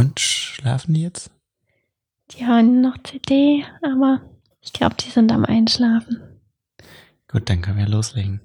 Und schlafen die jetzt? Die hören noch CD, aber ich glaube, die sind am Einschlafen. Gut, dann können wir loslegen.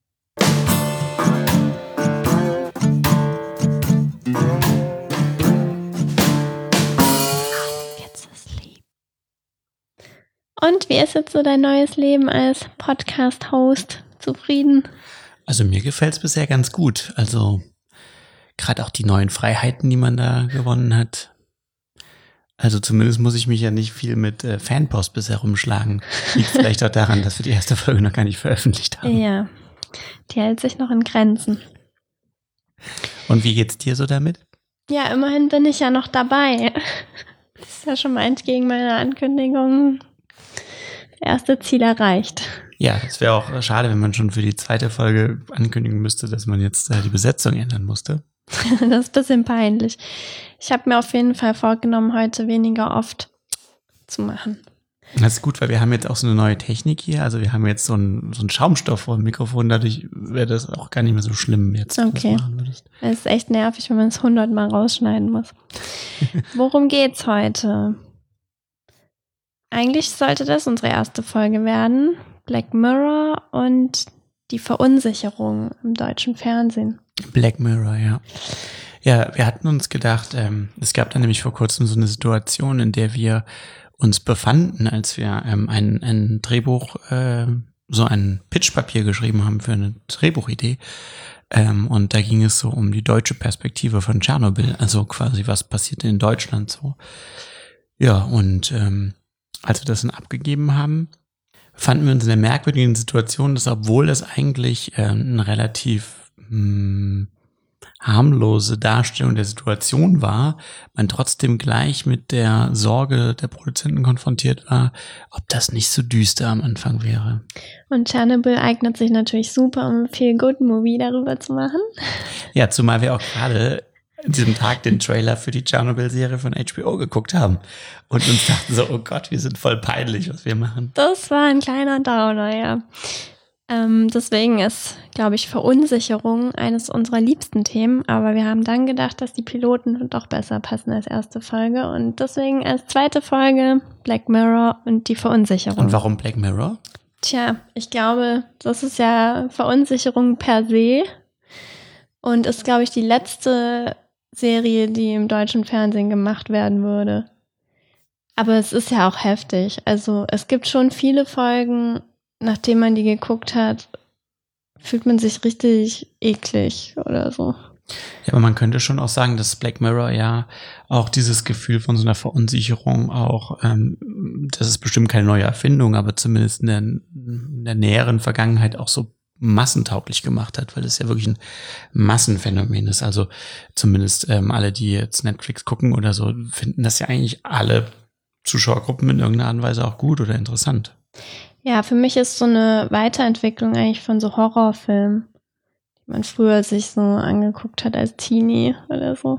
Jetzt ist lieb. Und wie ist jetzt so dein neues Leben als Podcast-Host? Zufrieden? Also mir gefällt es bisher ganz gut. Also gerade auch die neuen Freiheiten, die man da gewonnen hat. Also zumindest muss ich mich ja nicht viel mit Fanpost bisher rumschlagen. Liegt vielleicht auch daran, dass wir die erste Folge noch gar nicht veröffentlicht haben. Ja, die hält sich noch in Grenzen. Und wie geht's dir so damit? Ja, immerhin bin ich ja noch dabei. Das ist ja schon mal entgegen meiner Ankündigung. Das erste Ziel erreicht. Ja, das wäre auch schade, wenn man schon für die zweite Folge ankündigen müsste, dass man jetzt die Besetzung ändern musste. Das ist ein bisschen peinlich. Ich habe mir auf jeden Fall vorgenommen, heute weniger oft zu machen. Das ist gut, weil wir haben jetzt auch so eine neue Technik hier. Also wir haben jetzt so ein Schaumstoff vor dem Mikrofon. Dadurch wäre das auch gar nicht mehr so schlimm jetzt, wenn du das machen würdest. Es ist echt nervig, wenn man es 100-mal rausschneiden muss. Worum geht's heute? Eigentlich sollte das unsere erste Folge werden. Black Mirror und die Verunsicherung im deutschen Fernsehen. Black Mirror, ja. Ja, wir hatten uns gedacht, es gab da nämlich vor kurzem so eine Situation, in der wir uns befanden, als wir ein Drehbuch, so ein Pitchpapier geschrieben haben für eine Drehbuchidee. Und da ging es so um die deutsche Perspektive von Tschernobyl, also quasi was passiert in Deutschland so. Ja, und als wir das dann abgegeben haben, fanden wir uns in der merkwürdigen Situation, dass obwohl das eigentlich eine relativ harmlose Darstellung der Situation war, man trotzdem gleich mit der Sorge der Produzenten konfrontiert war, ob das nicht so düster am Anfang wäre. Und Tschernobyl eignet sich natürlich super, um ein Feel-Good-Movie darüber zu machen. Ja, zumal wir auch gerade an diesem Tag den Trailer für die Tschernobyl-Serie von HBO geguckt haben und uns dachten so, oh Gott, wir sind voll peinlich, was wir machen. Das war ein kleiner Downer, ja. Deswegen ist, glaube ich, Verunsicherung eines unserer liebsten Themen, aber wir haben dann gedacht, dass die Piloten doch besser passen als erste Folge und deswegen als zweite Folge Black Mirror und die Verunsicherung. Und warum Black Mirror? Tja, ich glaube, das ist ja Verunsicherung per se und ist, glaube ich, die letzte Serie, die im deutschen Fernsehen gemacht werden würde. Aber es ist ja auch heftig. Also es gibt schon viele Folgen, nachdem man die geguckt hat, fühlt man sich richtig eklig oder so. Ja, aber man könnte schon auch sagen, dass Black Mirror ja auch dieses Gefühl von so einer Verunsicherung auch, das ist bestimmt keine neue Erfindung, aber zumindest in der näheren Vergangenheit auch so massentauglich gemacht hat, weil es ja wirklich ein Massenphänomen ist. Also zumindest alle, die jetzt Netflix gucken oder so, finden das ja eigentlich alle Zuschauergruppen in irgendeiner Art und Weise auch gut oder interessant. Ja, für mich ist so eine Weiterentwicklung eigentlich von so Horrorfilmen, die man früher sich so angeguckt hat als Teenie oder so.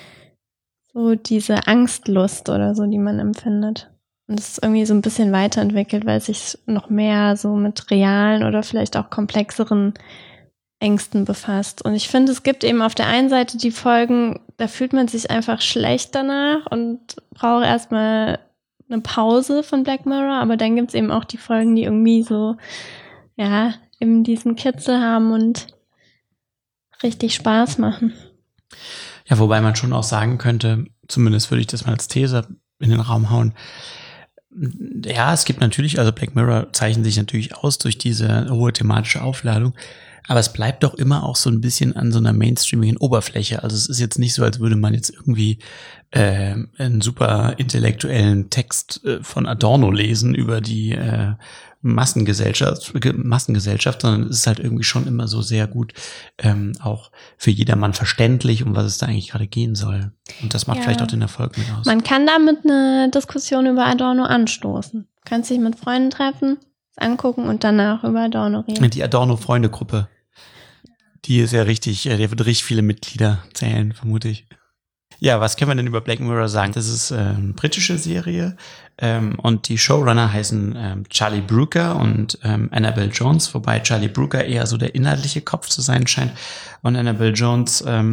So diese Angstlust oder so, die man empfindet. Und es ist irgendwie so ein bisschen weiterentwickelt, weil es sich noch mehr so mit realen oder vielleicht auch komplexeren Ängsten befasst. Und ich finde, es gibt eben auf der einen Seite die Folgen, da fühlt man sich einfach schlecht danach und braucht erstmal eine Pause von Black Mirror, aber dann gibt's eben auch die Folgen, die irgendwie so, ja, eben diesen Kitzel haben und richtig Spaß machen. Ja, wobei man schon auch sagen könnte, zumindest würde ich das mal als These in den Raum hauen, ja, es gibt natürlich, also Black Mirror zeichnet sich natürlich aus durch diese hohe thematische Aufladung, aber es bleibt doch immer auch so ein bisschen an so einer mainstreamigen Oberfläche. Also es ist jetzt nicht so, als würde man jetzt irgendwie einen super intellektuellen Text von Adorno lesen über die Massengesellschaft, sondern es ist halt irgendwie schon immer so sehr gut auch für jedermann verständlich, um was es da eigentlich gerade gehen soll. Und das macht vielleicht auch den Erfolg mit aus. Man kann damit eine Diskussion über Adorno anstoßen. Du kannst dich mit Freunden treffen, angucken und danach über Adorno reden. Die Adorno-Freunde-Gruppe, die ist ja richtig, der wird richtig viele Mitglieder zählen, vermute ich. Ja, was können wir denn über Black Mirror sagen? Das ist eine britische Serie und die Showrunner heißen Charlie Brooker und Annabelle Jones, wobei Charlie Brooker eher so der inhaltliche Kopf zu sein scheint und Annabelle Jones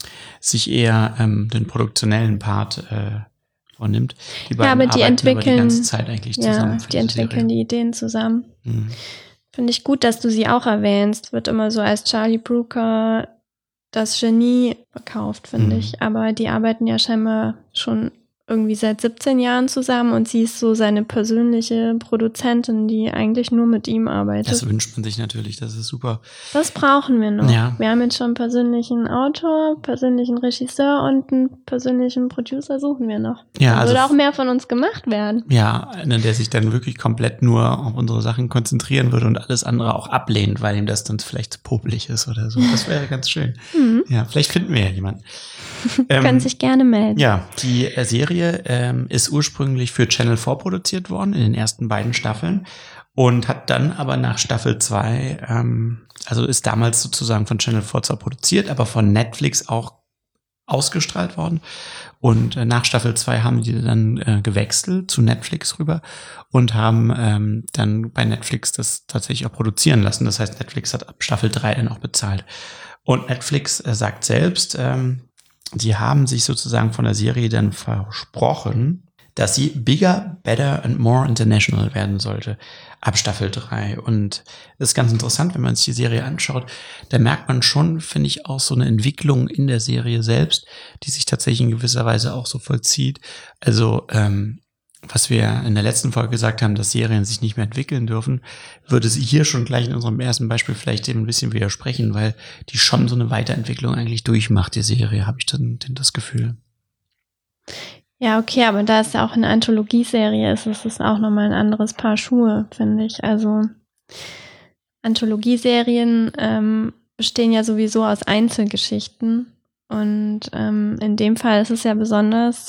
sich eher den produktionellen Part vornimmt. Die beiden aber die entwickeln aber die ganze Zeit eigentlich zusammen. Ja, die entwickeln die Ideen zusammen. Finde ich gut, dass du sie auch erwähnst. Wird immer so als Charlie Brooker das Genie verkauft, finde ich. Aber die arbeiten ja scheinbar schon irgendwie seit 17 Jahren zusammen und sie ist so seine persönliche Produzentin, die eigentlich nur mit ihm arbeitet. Das wünscht man sich natürlich, das ist super. Das brauchen wir noch. Ja. Wir haben jetzt schon einen persönlichen Autor, persönlichen Regisseur und einen persönlichen Producer suchen wir noch. Ja, also würde auch mehr von uns gemacht werden. Ja, einer, der sich dann wirklich komplett nur auf unsere Sachen konzentrieren würde und alles andere auch ablehnt, weil ihm das dann vielleicht zu popelig ist oder so. Das wäre ganz schön. Ja, vielleicht finden wir ja jemanden. Können sich gerne melden. Ja, die Serie ist ursprünglich für Channel 4 produziert worden in den ersten beiden Staffeln und hat dann aber nach Staffel 2, also ist damals sozusagen von Channel 4 zwar produziert, aber von Netflix auch ausgestrahlt worden. Und nach Staffel 2 haben die dann gewechselt zu Netflix rüber und haben dann bei Netflix das tatsächlich auch produzieren lassen. Das heißt, Netflix hat ab Staffel 3 dann auch bezahlt. Und Netflix sagt selbst, die haben sich sozusagen von der Serie dann versprochen, dass sie bigger, better and more international werden sollte ab Staffel 3. Und das ist ganz interessant, wenn man sich die Serie anschaut, da merkt man schon, finde ich, auch so eine Entwicklung in der Serie selbst, die sich tatsächlich in gewisser Weise auch so vollzieht. Also, was wir in der letzten Folge gesagt haben, dass Serien sich nicht mehr entwickeln dürfen, würde sie hier schon gleich in unserem ersten Beispiel vielleicht dem ein bisschen widersprechen, weil die schon so eine Weiterentwicklung eigentlich durchmacht, die Serie, habe ich dann das Gefühl. Ja, okay, aber da es ja auch eine Anthologieserie ist es auch nochmal ein anderes Paar Schuhe, finde ich. Also Anthologieserien bestehen ja sowieso aus Einzelgeschichten und in dem Fall ist es ja besonders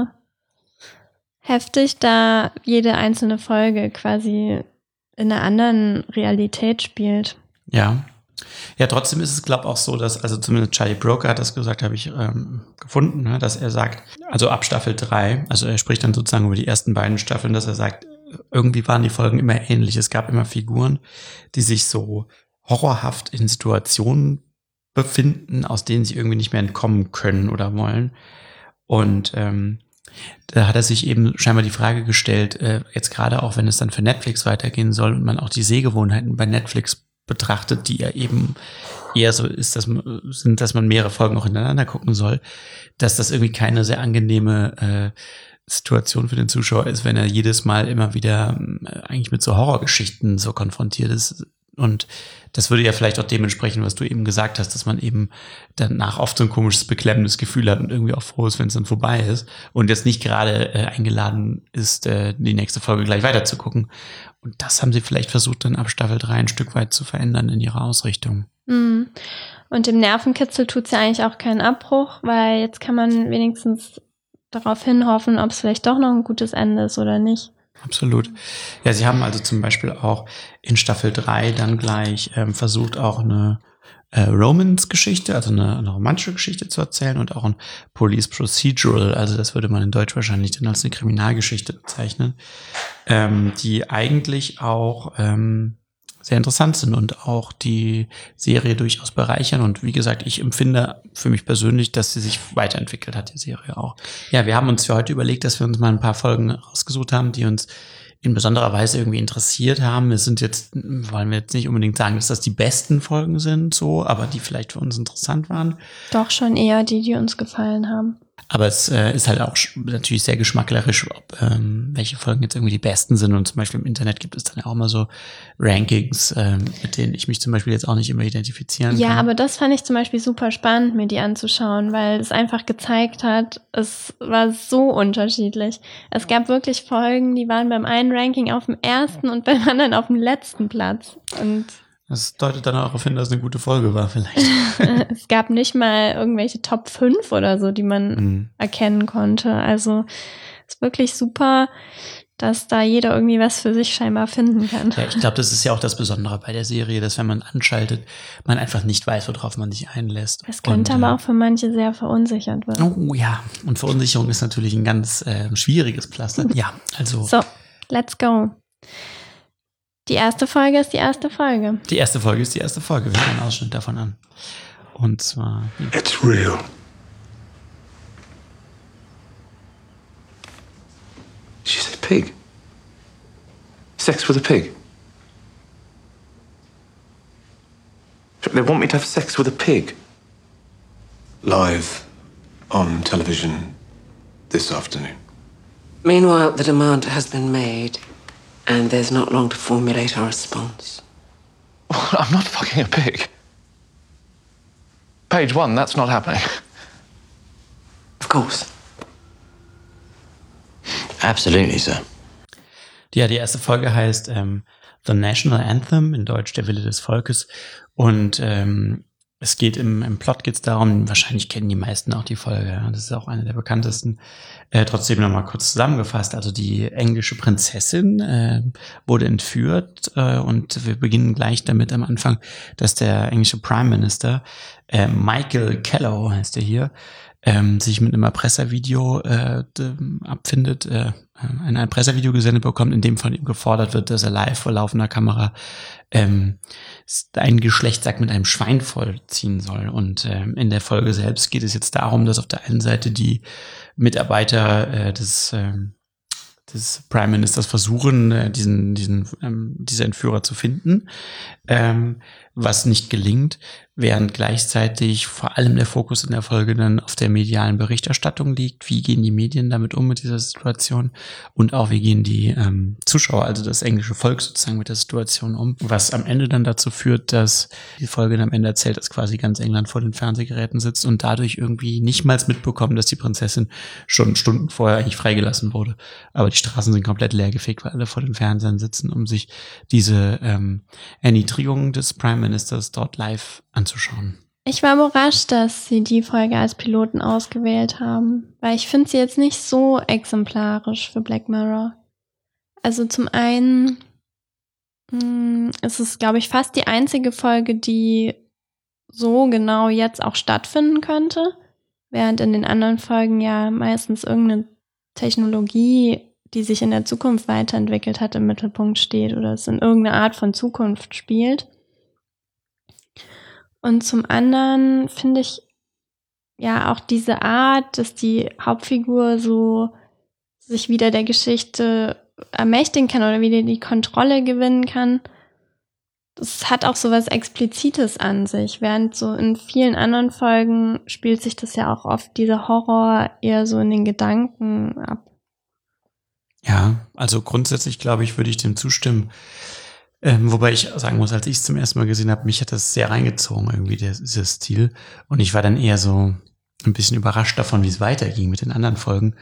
heftig, da jede einzelne Folge quasi in einer anderen Realität spielt. Ja. Ja, trotzdem ist es, glaube ich, auch so, dass, also zumindest Charlie Brooker hat das gesagt, habe ich gefunden, ne, dass er sagt, also ab Staffel 3, also er spricht dann sozusagen über die ersten beiden Staffeln, dass er sagt, irgendwie waren die Folgen immer ähnlich. Es gab immer Figuren, die sich so horrorhaft in Situationen befinden, aus denen sie irgendwie nicht mehr entkommen können oder wollen. Und da hat er sich eben scheinbar die Frage gestellt, jetzt gerade auch, wenn es dann für Netflix weitergehen soll und man auch die Sehgewohnheiten bei Netflix betrachtet, die ja eben eher so ist, dass man mehrere Folgen auch hintereinander gucken soll, dass das irgendwie keine sehr angenehme Situation für den Zuschauer ist, wenn er jedes Mal immer wieder eigentlich mit so Horrorgeschichten so konfrontiert ist. Und das würde ja vielleicht auch dementsprechend, was du eben gesagt hast, dass man eben danach oft so ein komisches, beklemmendes Gefühl hat und irgendwie auch froh ist, wenn es dann vorbei ist und jetzt nicht gerade eingeladen ist, die nächste Folge gleich weiterzugucken. Und das haben sie vielleicht versucht, dann ab Staffel 3 ein Stück weit zu verändern in ihrer Ausrichtung. Mhm. Und dem Nervenkitzel tut es ja eigentlich auch keinen Abbruch, weil jetzt kann man wenigstens darauf hinhoffen, ob es vielleicht doch noch ein gutes Ende ist oder nicht. Absolut. Ja, sie haben also zum Beispiel auch in Staffel 3 dann gleich versucht, auch eine Romance-Geschichte, also eine romantische Geschichte zu erzählen und auch ein Police Procedural, also das würde man in Deutsch wahrscheinlich dann als eine Kriminalgeschichte bezeichnen, die eigentlich auch sehr interessant sind und auch die Serie durchaus bereichern. Und wie gesagt, ich empfinde für mich persönlich, dass sie sich weiterentwickelt hat, die Serie auch. Ja, wir haben uns für heute überlegt, dass wir uns mal ein paar Folgen rausgesucht haben, die uns in besonderer Weise irgendwie interessiert haben. Wollen wir jetzt nicht unbedingt sagen, dass das die besten Folgen sind, so, aber die vielleicht für uns interessant waren. Doch schon eher die uns gefallen haben. Aber es ist halt auch natürlich sehr geschmacklerisch, welche Folgen jetzt irgendwie die besten sind. Und zum Beispiel im Internet gibt es dann ja auch mal so Rankings, mit denen ich mich zum Beispiel jetzt auch nicht immer identifizieren kann. Ja, aber das fand ich zum Beispiel super spannend, mir die anzuschauen, weil es einfach gezeigt hat, es war so unterschiedlich. Es gab wirklich Folgen, die waren beim einen Ranking auf dem ersten und beim anderen auf dem letzten Platz. Und das deutet dann auch darauf hin, dass es eine gute Folge war vielleicht. Es gab nicht mal irgendwelche Top 5 oder so, die man erkennen konnte. Also es ist wirklich super, dass da jeder irgendwie was für sich scheinbar finden kann. Ja, ich glaube, das ist ja auch das Besondere bei der Serie, dass wenn man anschaltet, man einfach nicht weiß, worauf man sich einlässt. Es könnte aber auch für manche sehr verunsichert werden. Oh ja, und Verunsicherung ist natürlich ein ganz schwieriges Pflaster. Ja, also. So, let's go. Die erste Folge ist die erste Folge. Die erste Folge ist die erste Folge. Wir hören einen Ausschnitt davon an. Und zwar. It's real. pig. Sex with a pig. They want me to have sex with a pig. Live on television this afternoon. Meanwhile, the demand has been made, and there's not long to formulate our response. I'm not fucking a pig. Page 1, that's not happening. Of course. Absolutely, sir. Ja, die erste Folge heißt The National Anthem, in Deutsch Der Wille des Volkes. Und es geht im Plot geht's darum, wahrscheinlich kennen die meisten auch die Folge, ja, das ist auch eine der bekanntesten. Trotzdem nochmal kurz zusammengefasst, also die englische Prinzessin wurde entführt und wir beginnen gleich damit am Anfang, dass der englische Prime Minister, Michael Kellow heißt er hier, sich mit einem Erpresservideo abfindet, ein Erpresservideo gesendet bekommt, in dem von ihm gefordert wird, dass er live vor laufender Kamera einen Geschlechtsakt mit einem Schwein vollziehen soll. Und in der Folge selbst geht es jetzt darum, dass auf der einen Seite die Mitarbeiter des Prime Ministers versuchen, diese Entführer zu finden, was nicht gelingt, während gleichzeitig vor allem der Fokus in der Folge dann auf der medialen Berichterstattung liegt. Wie gehen die Medien damit um mit dieser Situation? Und auch wie gehen die Zuschauer, also das englische Volk sozusagen mit der Situation um? Was am Ende dann dazu führt, dass die Folge dann am Ende erzählt, dass quasi ganz England vor den Fernsehgeräten sitzt und dadurch irgendwie nicht mal mitbekommen, dass die Prinzessin schon Stunden vorher eigentlich freigelassen wurde. Aber die Straßen sind komplett leergefegt, weil alle vor den Fernsehern sitzen, um sich diese Erniedrigung des Prime Ministers dort live anzuschauen. Ich war überrascht, dass sie die Folge als Piloten ausgewählt haben, weil ich finde sie jetzt nicht so exemplarisch für Black Mirror. Also zum einen ist es, glaube ich, fast die einzige Folge, die so genau jetzt auch stattfinden könnte, während in den anderen Folgen ja meistens irgendeine Technologie, die sich in der Zukunft weiterentwickelt hat, im Mittelpunkt steht oder es in irgendeiner Art von Zukunft spielt. Und zum anderen finde ich ja auch diese Art, dass die Hauptfigur so sich wieder der Geschichte ermächtigen kann oder wieder die Kontrolle gewinnen kann. Das hat auch so was Explizites an sich, während so in vielen anderen Folgen spielt sich das ja auch oft, dieser Horror, eher so in den Gedanken ab. Ja, also grundsätzlich, glaube ich, würde ich dem zustimmen. Wobei ich sagen muss, als ich es zum ersten Mal gesehen habe, mich hat das sehr reingezogen, irgendwie dieser Stil. Und ich war dann eher so ein bisschen überrascht davon, wie es weiterging mit den anderen Folgen.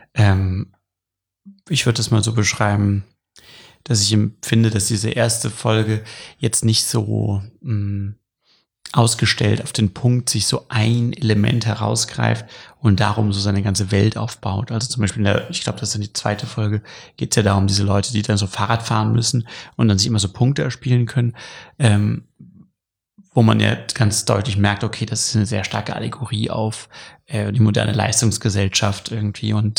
Ich würde das mal so beschreiben, dass ich empfinde, dass diese erste Folge jetzt nicht so ausgestellt auf den Punkt sich so ein Element herausgreift und darum so seine ganze Welt aufbaut. Also zum Beispiel, ich glaube, das ist dann die zweite Folge, geht es ja darum, diese Leute, die dann so Fahrrad fahren müssen und dann sich immer so Punkte erspielen können, wo man ja ganz deutlich merkt, okay, das ist eine sehr starke Allegorie auf die moderne Leistungsgesellschaft irgendwie und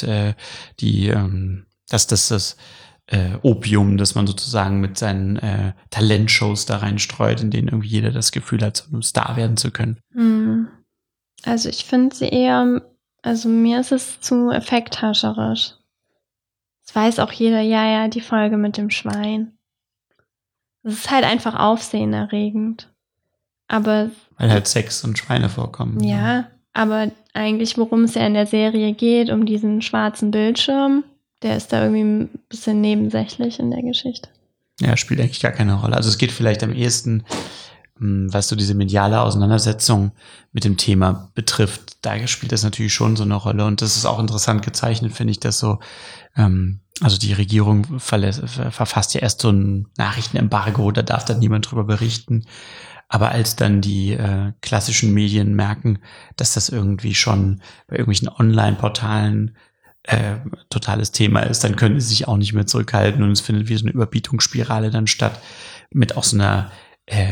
das Opium, das man sozusagen mit seinen Talentshows da reinstreut, in denen irgendwie jeder das Gefühl hat, so ein Star werden zu können. Also ich finde sie eher, also mir ist es zu effekthascherisch. Das weiß auch jeder, ja, die Folge mit dem Schwein. Das ist halt einfach aufsehenerregend. Aber weil halt Sex und Schweine vorkommen. Ja, aber eigentlich, worum es ja in der Serie geht, um diesen schwarzen Bildschirm, der ist da irgendwie ein bisschen nebensächlich in der Geschichte. Ja, spielt eigentlich gar keine Rolle. Also es geht vielleicht am ehesten, was so diese mediale Auseinandersetzung mit dem Thema betrifft. Da spielt das natürlich schon so eine Rolle. Und das ist auch interessant gezeichnet, finde ich, dass so, also die Regierung verfasst ja erst so ein Nachrichtenembargo, da darf dann niemand drüber berichten. Aber als dann die klassischen Medien merken, dass das irgendwie schon bei irgendwelchen Online-Portalen totales Thema ist, dann können sie sich auch nicht mehr zurückhalten und es findet wie so eine Überbietungsspirale dann statt mit auch so einer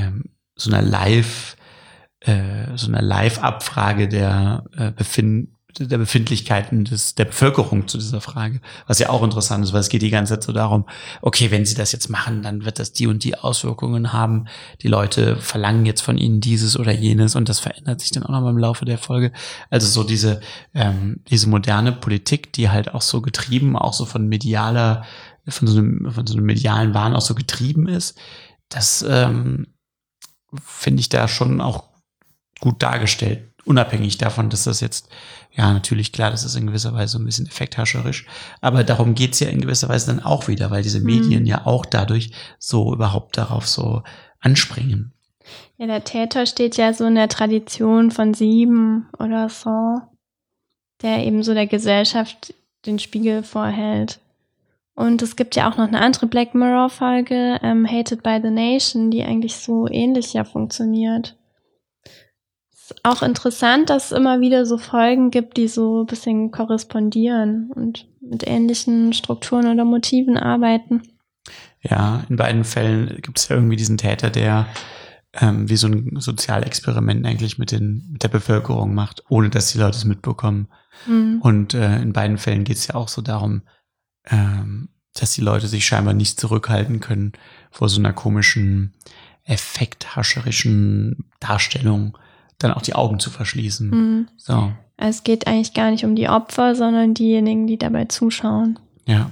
Live-Abfrage der der Befindlichkeiten der Bevölkerung zu dieser Frage, was ja auch interessant ist, weil es geht die ganze Zeit so darum, okay, wenn sie das jetzt machen, dann wird das die und die Auswirkungen haben. Die Leute verlangen jetzt von ihnen dieses oder jenes und das verändert sich dann auch noch im Laufe der Folge. Also so diese moderne Politik, die halt auch so getrieben, auch so von so einem medialen Wahn auch so getrieben ist, das finde ich da schon auch gut dargestellt. Unabhängig davon, dass das jetzt, ja, natürlich klar, das ist in gewisser Weise so ein bisschen effekthascherisch, aber darum geht's ja in gewisser Weise dann auch wieder, weil diese Medien ja auch dadurch so überhaupt darauf so anspringen. Ja, der Täter steht ja so in der Tradition von 7 oder so, der eben so der Gesellschaft den Spiegel vorhält. Und es gibt ja auch noch eine andere Black Mirror-Folge, Hated by the Nation, die eigentlich so ähnlich ja funktioniert. Ist auch interessant, dass es immer wieder so Folgen gibt, die so ein bisschen korrespondieren und mit ähnlichen Strukturen oder Motiven arbeiten. Ja, in beiden Fällen gibt es ja irgendwie diesen Täter, der wie so ein Sozialexperiment eigentlich mit der Bevölkerung macht, ohne dass die Leute es mitbekommen. Und in beiden Fällen geht es ja auch so darum, dass die Leute sich scheinbar nicht zurückhalten können vor so einer komischen, effekthascherischen Darstellung, dann auch die Augen zu verschließen. So. Es geht eigentlich gar nicht um die Opfer, sondern diejenigen, die dabei zuschauen. Ja.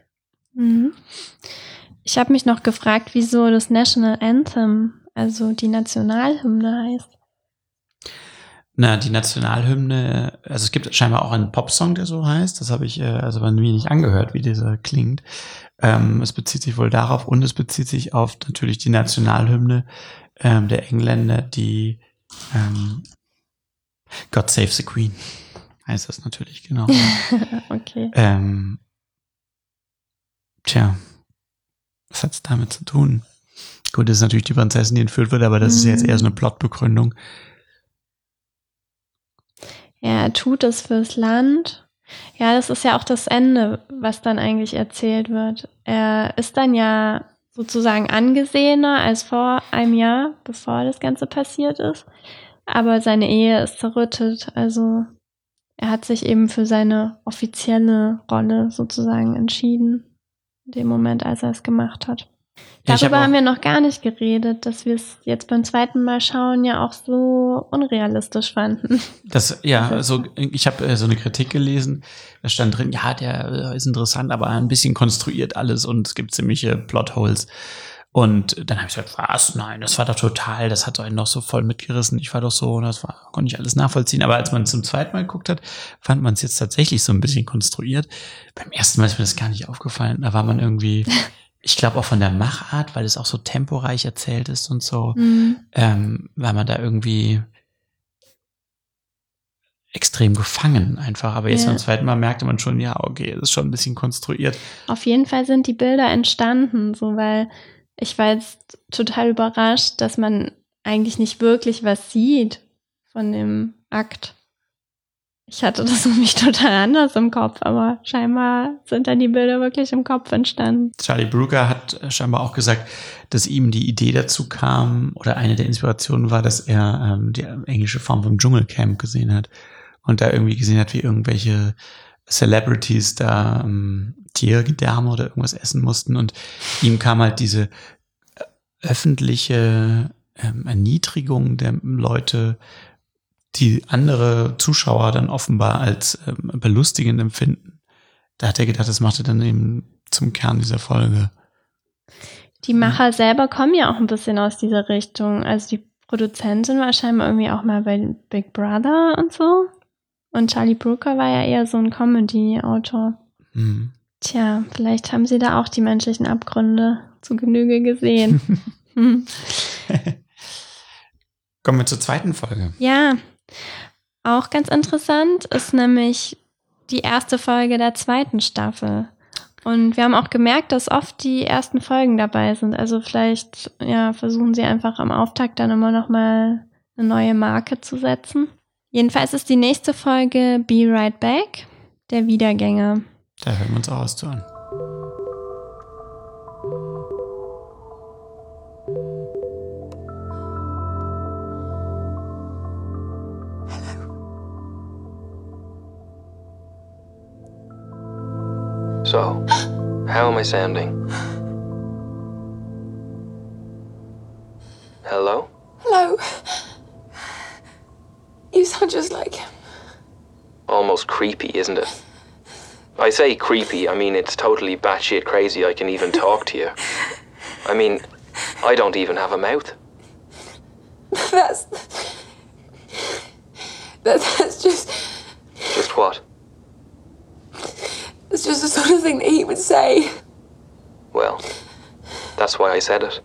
Ich habe mich noch gefragt, wieso das National Anthem, also die Nationalhymne heißt. Na, die Nationalhymne, also es gibt scheinbar auch einen Popsong, der so heißt. Das habe ich also bei mir nicht angehört, wie dieser klingt. Es bezieht sich wohl darauf und es bezieht sich auf natürlich die Nationalhymne der Engländer, die God Save the Queen heißt das natürlich, genau. Okay. Was hat's damit zu tun? Gut, das ist natürlich die Prinzessin, die entführt wird, aber das ist jetzt eher so eine Plotbegründung. Ja, er tut es fürs Land. Ja, das ist ja auch das Ende, was dann eigentlich erzählt wird. Er ist dann ja sozusagen angesehener als vor einem Jahr, bevor das Ganze passiert ist. Aber seine Ehe ist zerrüttet. Also er hat sich eben für seine offizielle Rolle sozusagen entschieden. In dem Moment, als er es gemacht hat. Darüber haben wir noch gar nicht geredet, dass wir es jetzt beim zweiten Mal schauen ja auch so unrealistisch fanden. Ich habe so eine Kritik gelesen, da stand drin, ja, der ist interessant, aber ein bisschen konstruiert alles und es gibt ziemliche Plotholes. Und dann habe ich gesagt, was? Nein, das war doch total, das hat einen noch so voll mitgerissen. Ich war doch so, konnte ich alles nachvollziehen. Aber als man es zum zweiten Mal geguckt hat, fand man es jetzt tatsächlich so ein bisschen konstruiert. Beim ersten Mal ist mir das gar nicht aufgefallen. Da war man irgendwie, ich glaube auch von der Machart, weil es auch so temporeich erzählt ist und so, war man da irgendwie extrem gefangen einfach. Aber jetzt beim zweiten Mal merkte man schon, ja, okay, das ist schon ein bisschen konstruiert. Auf jeden Fall sind die Bilder entstanden, so, weil ich war jetzt total überrascht, dass man eigentlich nicht wirklich was sieht von dem Akt. Ich hatte das nämlich total anders im Kopf, aber scheinbar sind dann die Bilder wirklich im Kopf entstanden. Charlie Brooker hat scheinbar auch gesagt, dass ihm die Idee dazu kam, oder eine der Inspirationen war, dass er die englische Form vom Dschungelcamp gesehen hat und da irgendwie gesehen hat, wie irgendwelche Celebrities da Tiergedärme oder irgendwas essen mussten und ihm kam halt diese öffentliche Erniedrigung der Leute, die andere Zuschauer dann offenbar als belustigend empfinden. Da hat er gedacht, das macht er dann eben zum Kern dieser Folge. Die Macher selber kommen ja auch ein bisschen aus dieser Richtung. Also die Produzentin war scheinbar irgendwie auch mal bei Big Brother und so. Und Charlie Brooker war ja eher so ein Comedy-Autor. Tja, vielleicht haben sie da auch die menschlichen Abgründe zu Genüge gesehen. Kommen wir zur zweiten Folge. Ja, auch ganz interessant ist nämlich die erste Folge der zweiten Staffel. Und wir haben auch gemerkt, dass oft die ersten Folgen dabei sind. Also vielleicht versuchen sie einfach am Auftakt dann immer noch mal eine neue Marke zu setzen. Jedenfalls ist die nächste Folge Be Right Back, der Wiedergänger. Da hören wir uns auch was zu an. So, how am I sounding? Hello? Hello. You sound just like him. Almost creepy, isn't it? I say creepy, I mean it's totally batshit crazy I can even talk to you. I mean, I don't even have a mouth. That's just... Just what? It's just the sort of thing that he would say. Well, that's why I said it.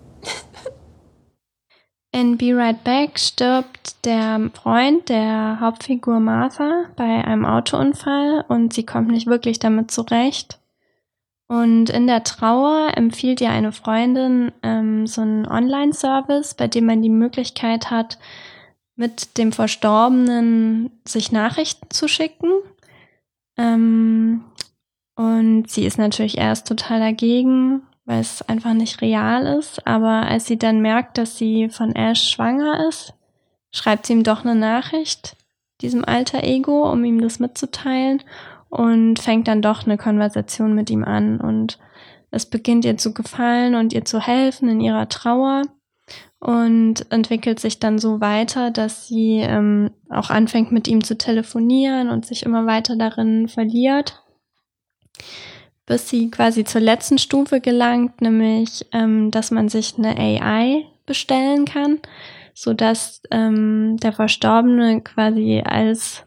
In Be Right Back stirbt der Freund der Hauptfigur Martha bei einem Autounfall und sie kommt nicht wirklich damit zurecht. Und in der Trauer empfiehlt ihr eine Freundin so einen Online-Service, bei dem man die Möglichkeit hat, mit dem Verstorbenen sich Nachrichten zu schicken. Und sie ist natürlich erst total dagegen, weil es einfach nicht real ist. Aber als sie dann merkt, dass sie von Ash schwanger ist, schreibt sie ihm doch eine Nachricht, diesem Alter Ego, um ihm das mitzuteilen und fängt dann doch eine Konversation mit ihm an. Und es beginnt ihr zu gefallen und ihr zu helfen in ihrer Trauer und entwickelt sich dann so weiter, dass sie auch anfängt mit ihm zu telefonieren und sich immer weiter darin verliert, bis sie quasi zur letzten Stufe gelangt, nämlich, dass man sich eine AI bestellen kann, sodass der Verstorbene quasi als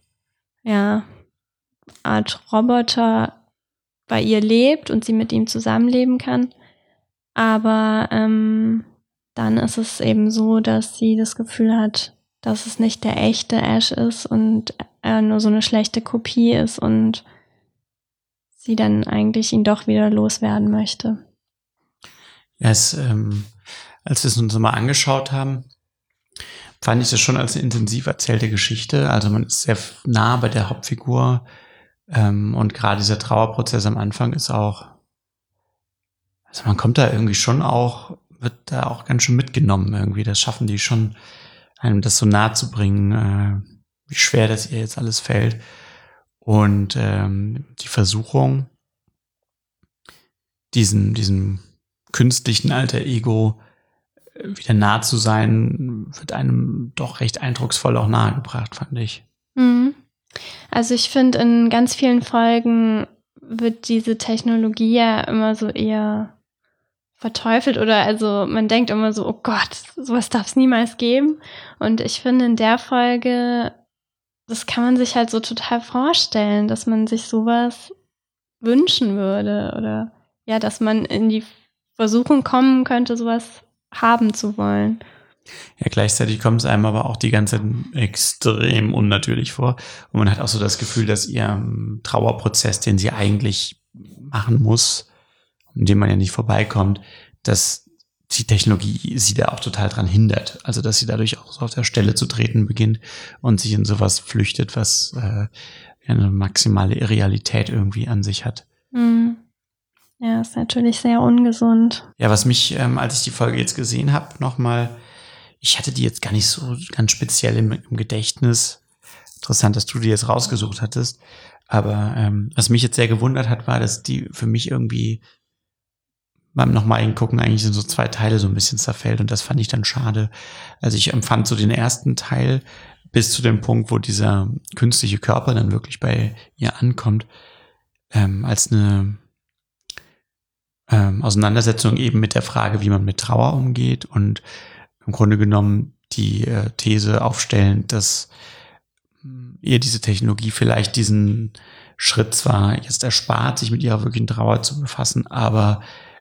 Art Roboter bei ihr lebt und sie mit ihm zusammenleben kann. Aber dann ist es eben so, dass sie das Gefühl hat, dass es nicht der echte Ash ist und er nur so eine schlechte Kopie ist und sie dann eigentlich ihn doch wieder loswerden möchte. Ja, als wir es uns mal angeschaut haben, fand ich das schon als eine intensiv erzählte Geschichte. Also man ist sehr nah bei der Hauptfigur und gerade dieser Trauerprozess am Anfang ist auch, also man kommt da irgendwie schon auch, wird da auch ganz schön mitgenommen irgendwie. Das schaffen die schon, einem das so nahe zu bringen, wie schwer das ihr jetzt alles fällt. Und die Versuchung, diesem künstlichen Alter Ego wieder nah zu sein, wird einem doch recht eindrucksvoll auch nahegebracht, fand ich. Also ich finde, in ganz vielen Folgen wird diese Technologie ja immer so eher verteufelt oder also man denkt immer so, oh Gott, sowas darf es niemals geben. Und ich finde in der Folge, das kann man sich halt so total vorstellen, dass man sich sowas wünschen würde oder ja, dass man in die Versuchung kommen könnte, sowas haben zu wollen. Ja, gleichzeitig kommt es einem aber auch die ganze Zeit extrem unnatürlich vor. Und man hat auch so das Gefühl, dass ihr Trauerprozess, den sie eigentlich machen muss, um den man ja nicht vorbeikommt, dass die Technologie sie da auch total dran hindert. Also, dass sie dadurch auch so auf der Stelle zu treten beginnt und sich in sowas flüchtet, was eine maximale Irrealität irgendwie an sich hat. Ja, ist natürlich sehr ungesund. Ja, was mich, als ich die Folge jetzt gesehen habe, nochmal, ich hatte die jetzt gar nicht so ganz speziell im Gedächtnis. Interessant, dass du die jetzt rausgesucht hattest. Aber was mich jetzt sehr gewundert hat, war, dass die für mich irgendwie beim nochmaligen Gucken eigentlich in so 2 Teile so ein bisschen zerfällt. Und das fand ich dann schade. Also ich empfand so den ersten Teil bis zu dem Punkt, wo dieser künstliche Körper dann wirklich bei ihr ankommt, als eine Auseinandersetzung eben mit der Frage, wie man mit Trauer umgeht und im Grunde genommen die These aufstellen, dass ihr diese Technologie vielleicht diesen Schritt zwar jetzt erspart, sich mit ihrer wirklichen Trauer zu befassen, aber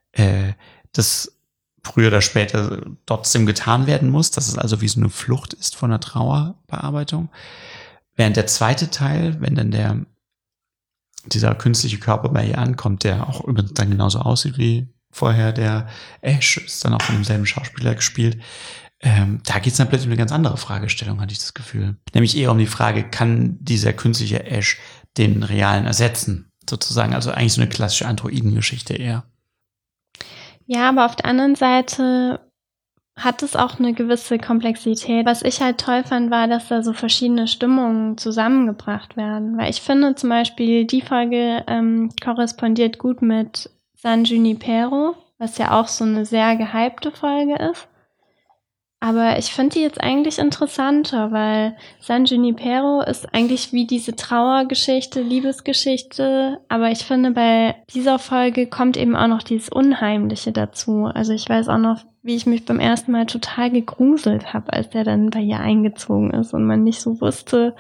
das früher oder später trotzdem getan werden muss, dass es also wie so eine Flucht ist von der Trauerbearbeitung. Während der zweite Teil, wenn dann dieser künstliche Körper bei ihr ankommt, der auch übrigens dann genauso aussieht wie vorher der Ash, ist dann auch von demselben Schauspieler gespielt. Da geht es dann plötzlich um eine ganz andere Fragestellung, hatte ich das Gefühl. Nämlich eher um die Frage, kann dieser künstliche Ash den realen ersetzen? Sozusagen, also eigentlich so eine klassische Androidengeschichte eher. Ja, aber auf der anderen Seite hat es auch eine gewisse Komplexität. Was ich halt toll fand, war, dass da so verschiedene Stimmungen zusammengebracht werden. Weil ich finde zum Beispiel, die Folge korrespondiert gut mit San Junipero, was ja auch so eine sehr gehypte Folge ist. Aber ich finde die jetzt eigentlich interessanter, weil San Junipero ist eigentlich wie diese Trauergeschichte, Liebesgeschichte. Aber ich finde, bei dieser Folge kommt eben auch noch dieses Unheimliche dazu. Also ich weiß auch noch, wie ich mich beim ersten Mal total gegruselt habe, als der dann bei ihr eingezogen ist und man nicht so wusste,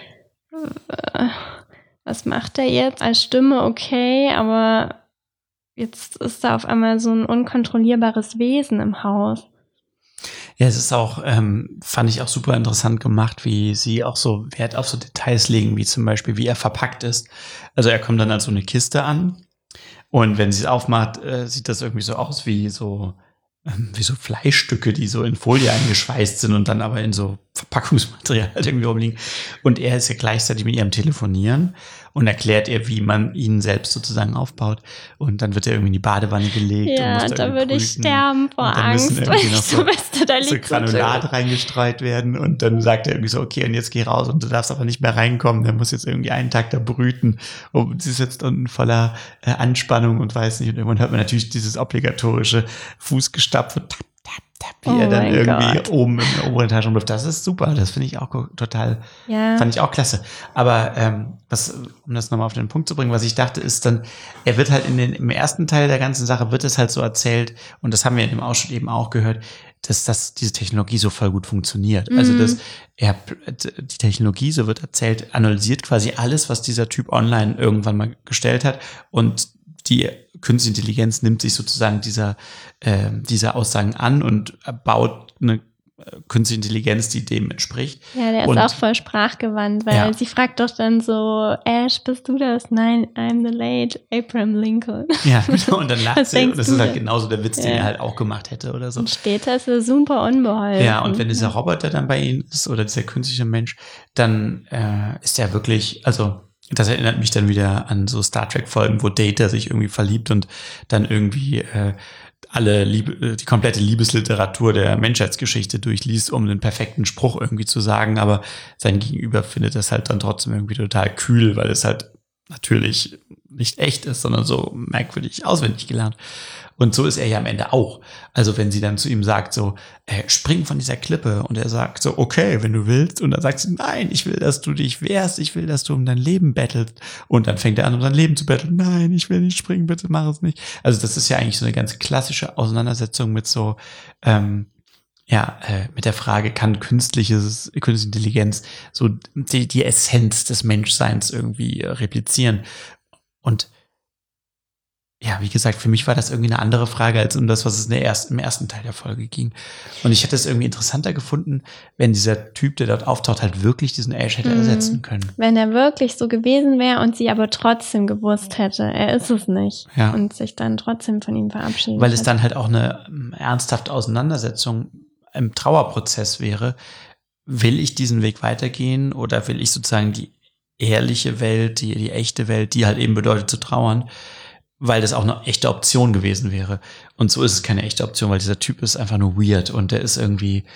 was macht er jetzt? Als Stimme okay, aber jetzt ist da auf einmal so ein unkontrollierbares Wesen im Haus. Ja, es ist auch, fand ich auch super interessant gemacht, wie sie auch so Wert auf so Details legen, wie zum Beispiel, wie er verpackt ist. Also er kommt dann als so eine Kiste an und wenn sie es aufmacht, sieht das irgendwie so aus wie so Fleischstücke, die so in Folie eingeschweißt sind und dann aber in so Verpackungsmaterial halt irgendwie rumliegen. Und er ist ja gleichzeitig mit ihr am Telefonieren und erklärt ihr, wie man ihn selbst sozusagen aufbaut. Und dann wird er irgendwie in die Badewanne gelegt. Ja, und da würde ich sterben vor Angst, weil ich so wüsste, da liegt so Granulat reingestreut werden. Und dann sagt er irgendwie so, okay, und jetzt geh raus und du darfst aber nicht mehr reinkommen. Der muss jetzt irgendwie einen Tag da brüten. Und sie ist jetzt unten voller Anspannung und weiß nicht. Und irgendwann hört man natürlich dieses obligatorische Fußgestapfe, wie er dann irgendwie oben in der oberen Etage rumläuft. Das ist super. Das finde ich auch total, fand ich auch klasse. Aber um das nochmal auf den Punkt zu bringen, was ich dachte, ist dann, er wird halt im ersten Teil der ganzen Sache wird es halt so erzählt, und das haben wir in dem Ausschnitt eben auch gehört, dass diese Technologie so voll gut funktioniert. Also die Technologie, so wird erzählt, analysiert quasi alles, was dieser Typ online irgendwann mal gestellt hat, und die Künstliche Intelligenz nimmt sich sozusagen dieser Aussagen an und baut eine Künstliche Intelligenz, die dem entspricht. Ja, der ist auch voll sprachgewandt, weil sie fragt doch dann so, Ash, bist du das? Nein, I'm the late Abraham Lincoln. Ja, genau, und dann lacht sie, und das ist halt genauso der Witz, den er halt auch gemacht hätte oder so. Und später ist er super unbeholfen. Ja, und wenn dieser Roboter dann bei ihm ist oder dieser künstliche Mensch, dann ist er wirklich, also das erinnert mich dann wieder an so Star Trek-Folgen, wo Data sich irgendwie verliebt und dann irgendwie die komplette Liebesliteratur der Menschheitsgeschichte durchliest, um den perfekten Spruch irgendwie zu sagen, aber sein Gegenüber findet das halt dann trotzdem irgendwie total kühl, weil es halt natürlich nicht echt ist, sondern so merkwürdig auswendig gelernt. Und so ist er ja am Ende auch. Also wenn sie dann zu ihm sagt so, spring von dieser Klippe, und er sagt so, okay, wenn du willst, und dann sagt sie, nein, ich will, dass du dich wehrst, ich will, dass du um dein Leben bettelst, und dann fängt er an, um sein Leben zu betteln, nein, ich will nicht springen, bitte mach es nicht. Also das ist ja eigentlich so eine ganz klassische Auseinandersetzung mit so, mit der Frage, kann künstliche Intelligenz so die Essenz des Menschseins irgendwie replizieren? Und ja, wie gesagt, für mich war das irgendwie eine andere Frage als um das, was es im ersten Teil der Folge ging. Und ich hätte es irgendwie interessanter gefunden, wenn dieser Typ, der dort auftaucht, halt wirklich diesen Ash hätte ersetzen können. Wenn er wirklich so gewesen wäre und sie aber trotzdem gewusst hätte, er ist es nicht. Ja. Und sich dann trotzdem von ihm verabschiedet. Weil es dann halt auch eine ernsthafte Auseinandersetzung im Trauerprozess wäre. Will ich diesen Weg weitergehen, oder will ich sozusagen die ehrliche Welt, die echte Welt, die halt eben bedeutet zu trauern, weil das auch eine echte Option gewesen wäre. Und so ist es keine echte Option, weil dieser Typ ist einfach nur weird, und der ist irgendwie,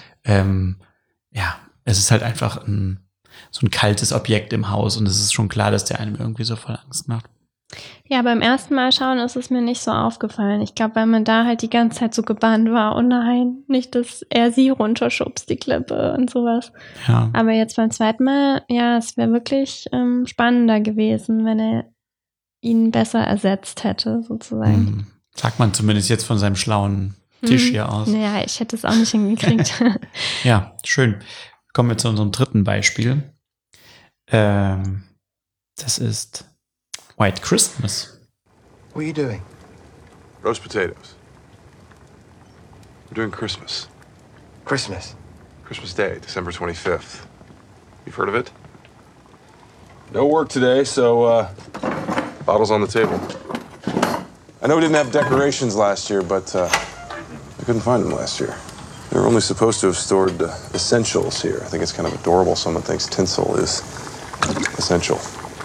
es ist halt einfach so ein kaltes Objekt im Haus, und es ist schon klar, dass der einem irgendwie so voll Angst macht. Ja, beim ersten Mal schauen ist es mir nicht so aufgefallen. Ich glaube, weil man da halt die ganze Zeit so gebannt war, oh nein, nicht, dass er sie runterschubst, die Klippe und sowas. Ja. Aber jetzt beim zweiten Mal, ja, es wäre wirklich spannender gewesen, wenn er ihn besser ersetzt hätte, sozusagen. Sagt man zumindest jetzt von seinem schlauen Tisch hier aus. Naja, ich hätte es auch nicht hingekriegt. Ja, schön. Kommen wir zu unserem dritten Beispiel. Das ist White Christmas. What are you doing? Roast potatoes. We're doing Christmas. Christmas? Christmas Day, December 25th. You've heard of it? No work today, so, bottles on the table. I know we didn't have decorations last year, but I couldn't find them last year. They were only supposed to have stored essentials here. I think it's kind of adorable someone thinks tinsel is essential.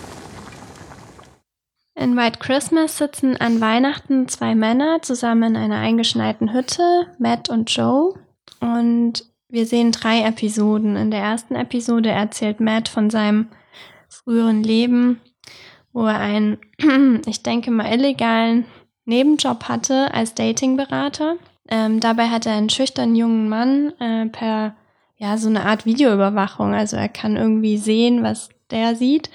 In White Christmas sitzen an Weihnachten zwei Männer zusammen in einer eingeschneiten Hütte, Matt und Joe. Und wir sehen 3 Episoden. In der ersten Episode erzählt Matt von seinem früheren Leben, wo er einen, ich denke mal, illegalen Nebenjob hatte als Datingberater. Dabei hat er einen schüchternen jungen Mann per so eine Art Videoüberwachung, also er kann irgendwie sehen, was der sieht,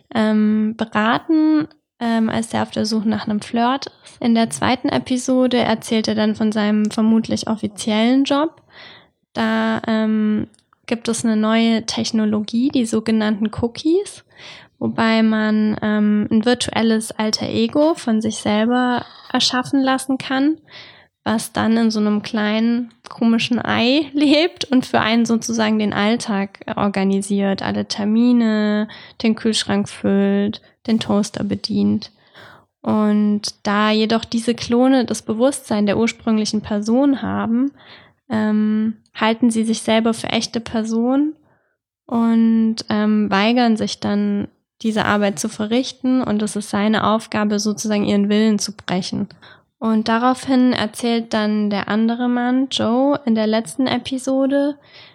beraten, als der auf der Suche nach einem Flirt ist. In der zweiten Episode erzählt er dann von seinem vermutlich offiziellen Job. Da gibt es eine neue Technologie, die sogenannten Cookies, wobei man ein virtuelles Alter Ego von sich selber erschaffen lassen kann, was dann in so einem kleinen komischen Ei lebt und für einen sozusagen den Alltag organisiert, alle Termine, den Kühlschrank füllt, den Toaster bedient. Und da jedoch diese Klone das Bewusstsein der ursprünglichen Person haben, halten sie sich selber für echte Personen und weigern sich dann, diese Arbeit zu verrichten, und es ist seine Aufgabe, sozusagen ihren Willen zu brechen. Und daraufhin erzählt dann der andere Mann, Joe, in der letzten Episode,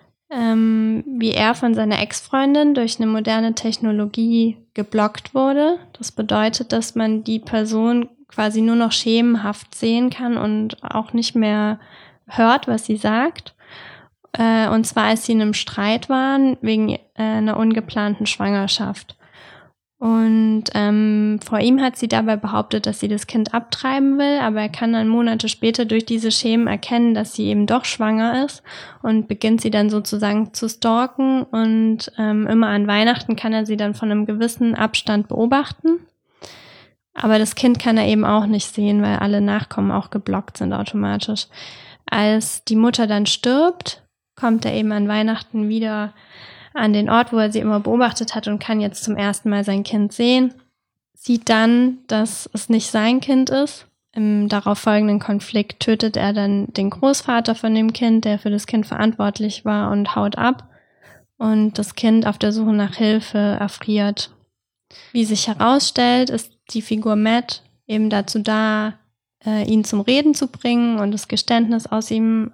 wie er von seiner Ex-Freundin durch eine moderne Technologie geblockt wurde. Das bedeutet, dass man die Person quasi nur noch schemenhaft sehen kann und auch nicht mehr hört, was sie sagt. Und zwar, als sie in einem Streit waren wegen einer ungeplanten Schwangerschaft. Und vor ihm hat sie dabei behauptet, dass sie das Kind abtreiben will, aber er kann dann Monate später durch diese Schemen erkennen, dass sie eben doch schwanger ist, und beginnt sie dann sozusagen zu stalken, und immer an Weihnachten kann er sie dann von einem gewissen Abstand beobachten. Aber das Kind kann er eben auch nicht sehen, weil alle Nachkommen auch geblockt sind automatisch. Als die Mutter dann stirbt, kommt er eben an Weihnachten wieder an den Ort, wo er sie immer beobachtet hat, und kann jetzt zum ersten Mal sein Kind sehen. Sieht dann, dass es nicht sein Kind ist. Im darauffolgenden Konflikt tötet er dann den Großvater von dem Kind, der für das Kind verantwortlich war, und haut ab. Und das Kind auf der Suche nach Hilfe erfriert. Wie sich herausstellt, ist die Figur Matt eben dazu da, ihn zum Reden zu bringen und das Geständnis aus ihm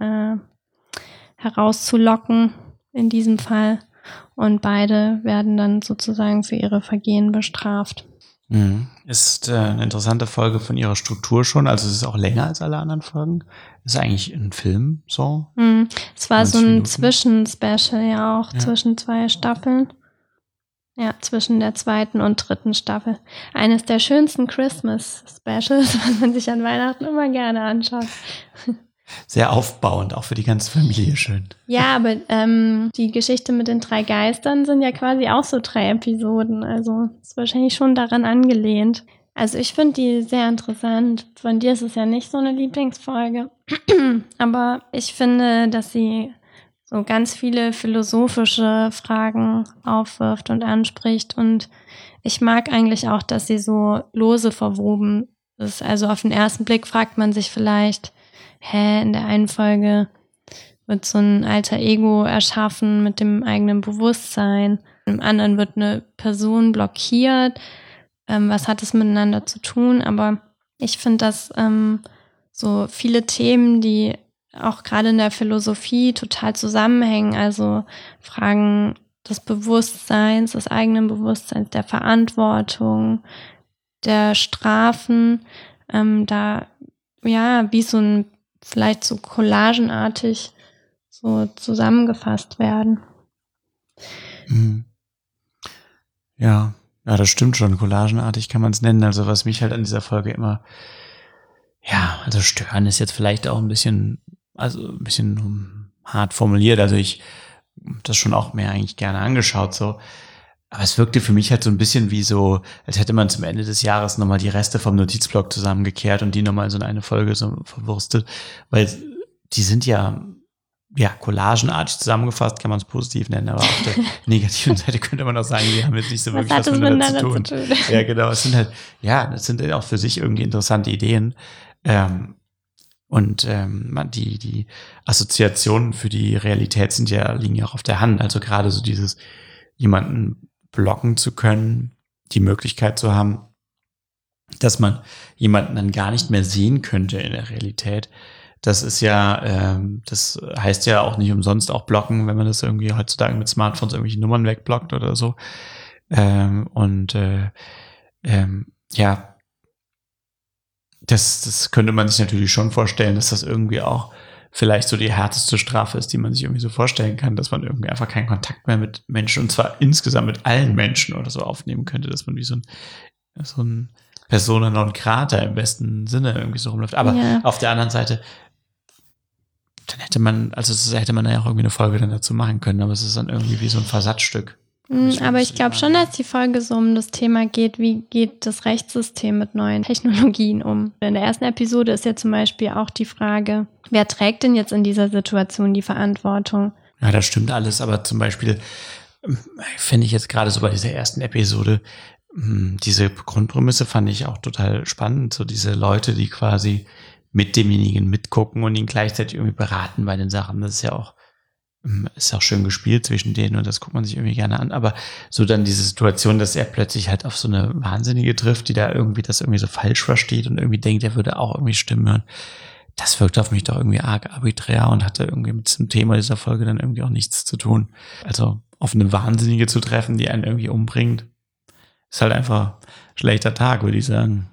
herauszulocken, in diesem Fall. Und beide werden dann sozusagen für ihre Vergehen bestraft. Ist eine interessante Folge von ihrer Struktur schon. Also es ist auch länger als alle anderen Folgen. Ist eigentlich ein Film so. Es war so ein Zwischenspecial, ja auch, zwischen 2 Staffeln. Ja, zwischen der 2. und 3. Staffel. Eines der schönsten Christmas-Specials, was man sich an Weihnachten immer gerne anschaut. Sehr aufbauend, auch für die ganze Familie schön. Ja, aber die Geschichte mit den 3 Geistern sind ja quasi auch so 3 Episoden. Also ist wahrscheinlich schon daran angelehnt. Also ich finde die sehr interessant. Von dir ist es ja nicht so eine Lieblingsfolge. Aber ich finde, dass sie so ganz viele philosophische Fragen aufwirft und anspricht. Und ich mag eigentlich auch, dass sie so lose verwoben ist. Also auf den ersten Blick fragt man sich vielleicht, in der einen Folge wird so ein alter Ego erschaffen mit dem eigenen Bewusstsein. Im anderen wird eine Person blockiert. Was hat es miteinander zu tun? Aber ich finde, dass so viele Themen, die auch gerade in der Philosophie total zusammenhängen, also Fragen des Bewusstseins, des eigenen Bewusstseins, der Verantwortung, der Strafen, da wie so ein vielleicht so collagenartig so zusammengefasst werden. Ja, das stimmt schon. Collagenartig kann man es nennen. Also was mich halt an dieser Folge immer, also stören ist jetzt vielleicht auch ein bisschen hart formuliert. Also ich habe das schon auch mehr eigentlich gerne angeschaut, so. Aber es wirkte für mich halt so ein bisschen wie so, als hätte man zum Ende des Jahres nochmal die Reste vom Notizblock zusammengekehrt und die nochmal in so eine Folge so verwurstet. Weil die sind ja collagenartig zusammengefasst, kann man es positiv nennen, aber auf der negativen Seite könnte man auch sagen, die haben jetzt nicht so wirklich was miteinander zu tun. Ja, genau. Es sind halt, das sind auch für sich irgendwie interessante Ideen. Die Assoziationen für die Realität liegen ja auch auf der Hand. Also gerade so dieses jemanden blocken zu können, die Möglichkeit zu haben, dass man jemanden dann gar nicht mehr sehen könnte in der Realität, Das ist ja, das heißt ja auch nicht umsonst auch blocken, wenn man das irgendwie heutzutage mit Smartphones irgendwelche Nummern wegblockt oder so. Ja, das könnte man sich natürlich schon vorstellen, dass das irgendwie auch vielleicht so die härteste Strafe ist, die man sich irgendwie so vorstellen kann, dass man irgendwie einfach keinen Kontakt mehr mit Menschen, und zwar insgesamt mit allen Menschen oder so aufnehmen könnte, dass man wie so ein Persona non grata im besten Sinne irgendwie so rumläuft. Aber auf der anderen Seite, dann hätte man ja auch irgendwie eine Folge dann dazu machen können, aber es ist dann irgendwie wie so ein Versatzstück. Aber ich glaube schon, dass die Folge so um das Thema geht, wie geht das Rechtssystem mit neuen Technologien um. In der ersten Episode ist ja zum Beispiel auch die Frage, wer trägt denn jetzt in dieser Situation die Verantwortung? Ja, das stimmt alles, aber zum Beispiel finde ich jetzt gerade so bei dieser ersten Episode, diese Grundprämisse fand ich auch total spannend, so diese Leute, die quasi mit demjenigen mitgucken und ihn gleichzeitig irgendwie beraten bei den Sachen. Das ist ja auch schön gespielt zwischen denen und das guckt man sich irgendwie gerne an. Aber so dann diese Situation, dass er plötzlich halt auf so eine Wahnsinnige trifft, die da irgendwie das irgendwie so falsch versteht und irgendwie denkt, er würde auch irgendwie Stimmen hören. Das wirkt auf mich doch irgendwie arg arbiträr und hatte irgendwie mit dem Thema dieser Folge dann irgendwie auch nichts zu tun. Also auf eine Wahnsinnige zu treffen, die einen irgendwie umbringt, ist halt einfach ein schlechter Tag, würde ich sagen.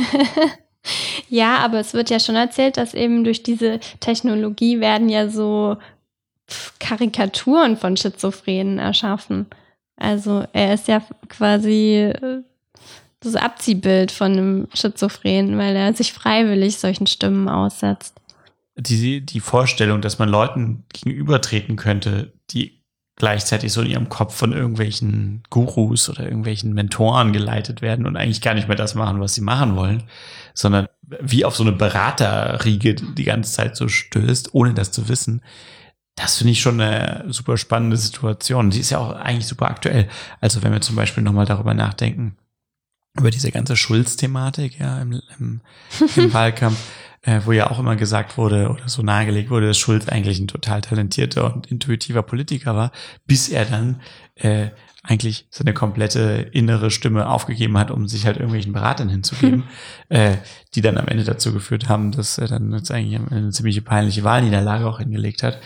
Ja, aber es wird ja schon erzählt, dass eben durch diese Technologie werden ja so Karikaturen von Schizophrenen erschaffen. Also er ist ja quasi das Abziehbild von einem Schizophrenen, weil er sich freiwillig solchen Stimmen aussetzt. Die Vorstellung, dass man Leuten gegenübertreten könnte, die gleichzeitig so in ihrem Kopf von irgendwelchen Gurus oder irgendwelchen Mentoren geleitet werden und eigentlich gar nicht mehr das machen, was sie machen wollen, sondern wie auf so eine Beraterriege die ganze Zeit so stößt, ohne das zu wissen. Das finde ich schon eine super spannende Situation. Die ist ja auch eigentlich super aktuell. Also wenn wir zum Beispiel nochmal darüber nachdenken, über diese ganze Schulz-Thematik ja, im Wahlkampf, wo ja auch immer gesagt wurde oder so nahegelegt wurde, dass Schulz eigentlich ein total talentierter und intuitiver Politiker war, bis er dann eigentlich seine komplette innere Stimme aufgegeben hat, um sich halt irgendwelchen Beratern hinzugeben, die dann am Ende dazu geführt haben, dass er dann jetzt eigentlich eine ziemliche peinliche Wahlniederlage auch hingelegt hat.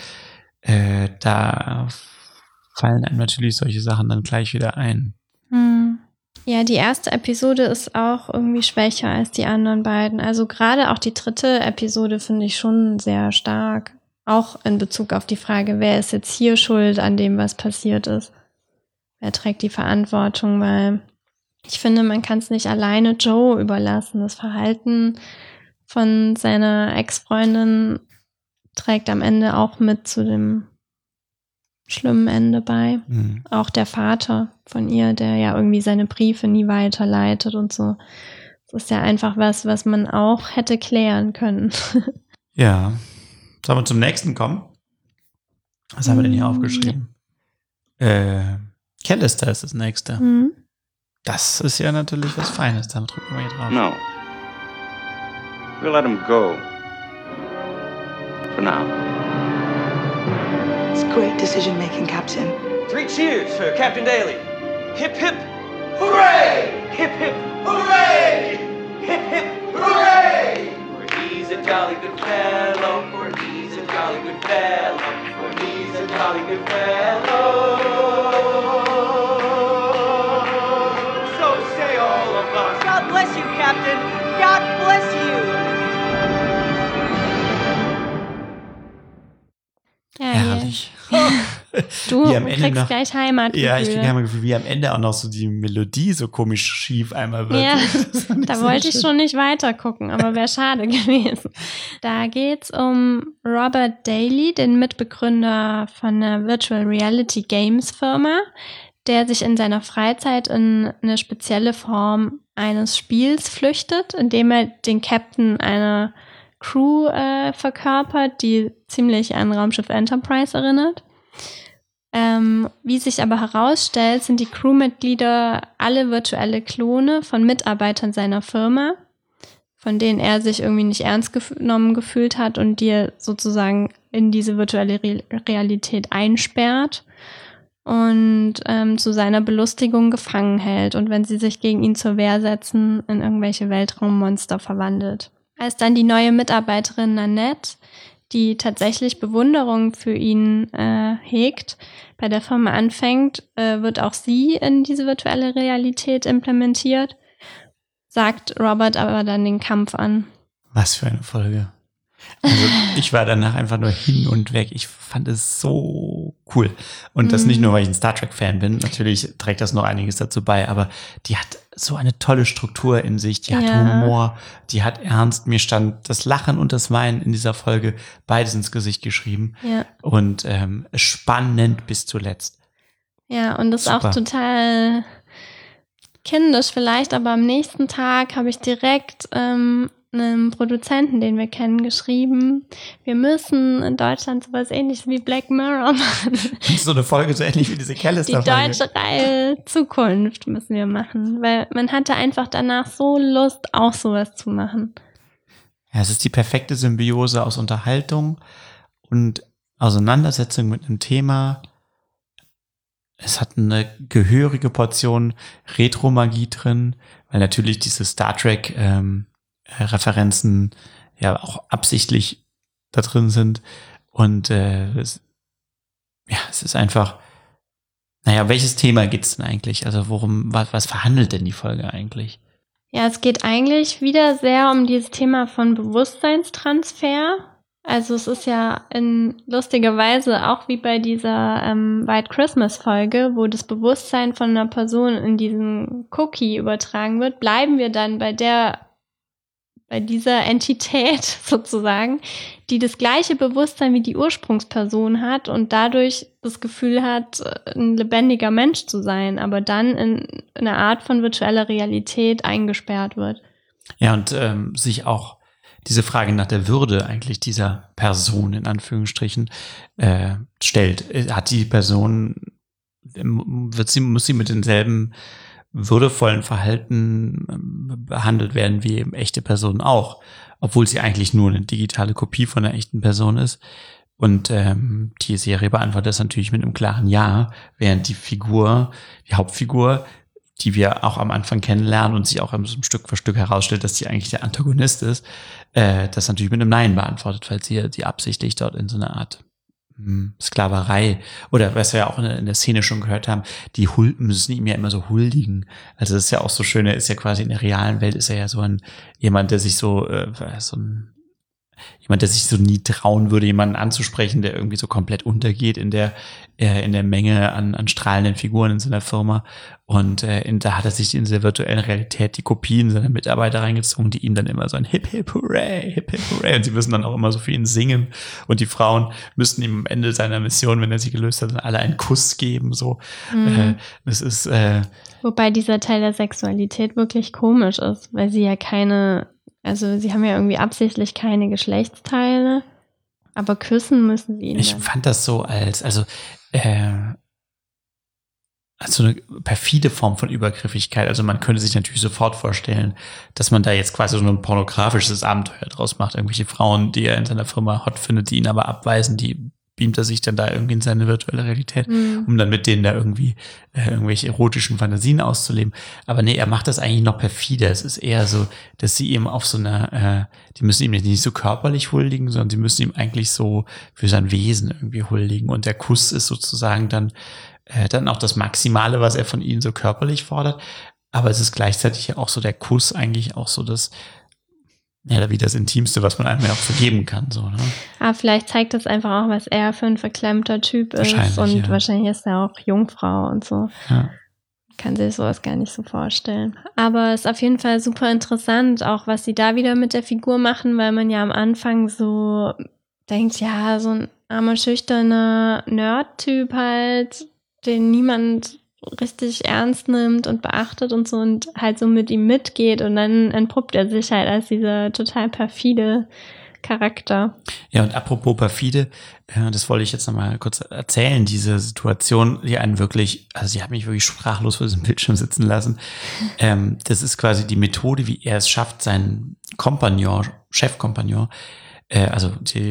Da fallen einem natürlich solche Sachen dann gleich wieder ein. Ja, die erste Episode ist auch irgendwie schwächer als die anderen beiden. Also gerade auch die dritte Episode finde ich schon sehr stark. Auch in Bezug auf die Frage, wer ist jetzt hier schuld an dem, was passiert ist? Wer trägt die Verantwortung? Weil ich finde, man kann es nicht alleine Joe überlassen. Das Verhalten von seiner Ex-Freundin trägt am Ende auch mit zu dem schlimmen Ende bei. Auch der Vater von ihr, der ja irgendwie seine Briefe nie weiterleitet und so. Das ist ja einfach was man auch hätte klären können. Ja. Sollen wir zum nächsten kommen? Was haben wir denn hier aufgeschrieben? Callister ist das nächste. Das ist ja natürlich was Feines. Dann drücken wir hier drauf. No. We'll let him go. For now. It's great decision making, Captain. 3 cheers for Captain Daly. Hip hip. Hooray! Hip hip. Hooray! Hip hip. Hooray! For he's a jolly good fellow. For he's a jolly good fellow. For he's a jolly good fellow. So say all of us. God bless you, Captain. God bless you. Ja, herrlich. Du kriegst gleich Heimatgefühl. Ja, ich krieg Heimatgefühl, wie am Ende auch noch so die Melodie so komisch schief einmal wird. Ja, da wollte ich schon nicht weiter gucken, aber wäre schade gewesen. Da geht's um Robert Daly, den Mitbegründer von einer Virtual Reality Games Firma, der sich in seiner Freizeit in eine spezielle Form eines Spiels flüchtet, indem er den Captain einer Crew verkörpert, die ziemlich an Raumschiff Enterprise erinnert. Wie sich aber herausstellt, sind die Crewmitglieder alle virtuelle Klone von Mitarbeitern seiner Firma, von denen er sich irgendwie nicht ernst genommen gefühlt hat und die er sozusagen in diese virtuelle Realität einsperrt und zu seiner Belustigung gefangen hält und wenn sie sich gegen ihn zur Wehr setzen, in irgendwelche Weltraummonster verwandelt. als dann die neue Mitarbeiterin Nanette, die tatsächlich Bewunderung für ihn hegt, bei der Firma anfängt, wird auch sie in diese virtuelle Realität implementiert, sagt Robert aber dann den Kampf an. Was für eine Folge. Also ich war danach einfach nur hin und weg. Ich fand es so cool. Und das nicht nur, weil ich ein Star Trek-Fan bin. Natürlich trägt das noch einiges dazu bei, aber die hat so eine tolle Struktur in sich. Die hat Humor, die hat Ernst. Mir stand das Lachen und das Weinen in dieser Folge beides ins Gesicht geschrieben. Ja. Und spannend bis zuletzt. Ja, und das ist auch total kindisch vielleicht, aber am nächsten Tag habe ich direkt einem Produzenten, den wir kennen, geschrieben, wir müssen in Deutschland sowas ähnliches wie Black Mirror machen. So eine Folge so ähnlich wie diese Callister-Folge. Die deutsche Reihe Zukunft müssen wir machen, weil man hatte einfach danach so Lust, auch sowas zu machen. Ja, es ist die perfekte Symbiose aus Unterhaltung und Auseinandersetzung mit einem Thema. Es hat eine gehörige Portion Retro-Magie drin, weil natürlich diese Star Trek Referenzen ja auch absichtlich da drin sind. Und es ist einfach, welches Thema geht's denn eigentlich? Also was verhandelt denn die Folge eigentlich? Ja, es geht eigentlich wieder sehr um dieses Thema von Bewusstseinstransfer. Also es ist ja in lustiger Weise auch wie bei dieser White Christmas Folge, wo das Bewusstsein von einer Person in diesen Cookie übertragen wird, bleiben wir dann bei dieser Entität sozusagen, die das gleiche Bewusstsein wie die Ursprungsperson hat und dadurch das Gefühl hat, ein lebendiger Mensch zu sein, aber dann in eine Art von virtueller Realität eingesperrt wird. Ja, und sich auch diese Frage nach der Würde eigentlich dieser Person in Anführungsstrichen stellt. Hat die Person, muss sie mit denselben würdevollen Verhalten behandelt werden wie echte Personen auch, obwohl sie eigentlich nur eine digitale Kopie von einer echten Person ist. Und die Serie beantwortet das natürlich mit einem klaren Ja, während die Hauptfigur, die wir auch am Anfang kennenlernen und sich auch Stück für Stück herausstellt, dass sie eigentlich der Antagonist ist, das natürlich mit einem Nein beantwortet, weil sie absichtlich dort in so eine Art Sklaverei oder was wir ja auch in der Szene schon gehört haben, die müssen ihm ja immer so huldigen. Also das ist ja auch so schön, er ist ja quasi in der realen Welt, ist er ja so jemand, der sich jemand, der sich so nie trauen würde, jemanden anzusprechen, der irgendwie so komplett untergeht in der Menge an strahlenden Figuren in seiner Firma. Und da hat er sich in dieser virtuellen Realität die Kopien seiner Mitarbeiter reingezogen, die ihm dann immer so ein Hip Hip Hooray, Hip Hip Hooray. Und sie müssen dann auch immer so für ihn singen. Und die Frauen müssten ihm am Ende seiner Mission, wenn er sie gelöst hat, alle einen Kuss geben. So, das ist wobei dieser Teil der Sexualität wirklich komisch ist, weil sie ja sie haben ja irgendwie absichtlich keine Geschlechtsteile, aber küssen müssen sie ihn. Ich fand das so als eine perfide Form von Übergriffigkeit. Also man könnte sich natürlich sofort vorstellen, dass man da jetzt quasi so ein pornografisches Abenteuer draus macht. Irgendwelche Frauen, die er in seiner Firma hot findet, die ihn aber abweisen, die beamt er sich dann da irgendwie in seine virtuelle Realität, um dann mit denen da irgendwie irgendwelche erotischen Fantasien auszuleben. Aber nee, er macht das eigentlich noch perfider. Es ist eher so, dass sie ihm auf so einer, die müssen ihm nicht so körperlich huldigen, sondern sie müssen ihm eigentlich so für sein Wesen irgendwie huldigen. Und der Kuss ist sozusagen dann auch das Maximale, was er von ihnen so körperlich fordert. Aber es ist gleichzeitig auch so der Kuss eigentlich auch so das, wie das Intimste, was man einem ja auch vergeben kann. So, ne? Aber vielleicht zeigt das einfach auch, was er für ein verklemmter Typ ist. Und wahrscheinlich ist er auch Jungfrau und so. Ja. Kann sich sowas gar nicht so vorstellen. Aber es ist auf jeden Fall super interessant, auch was sie da wieder mit der Figur machen, weil man ja am Anfang so denkt, ja, so ein armer, schüchterner Nerd-Typ halt, den niemand richtig ernst nimmt und beachtet und so und halt so mit ihm mitgeht und dann entpuppt er sich halt als dieser total perfide Charakter. Ja, und apropos perfide, das wollte ich jetzt nochmal kurz erzählen, diese Situation, die einen wirklich, also sie hat mich wirklich sprachlos vor diesem Bildschirm sitzen lassen. Das ist quasi die Methode, wie er es schafft, seinen Chefkompagnon, also die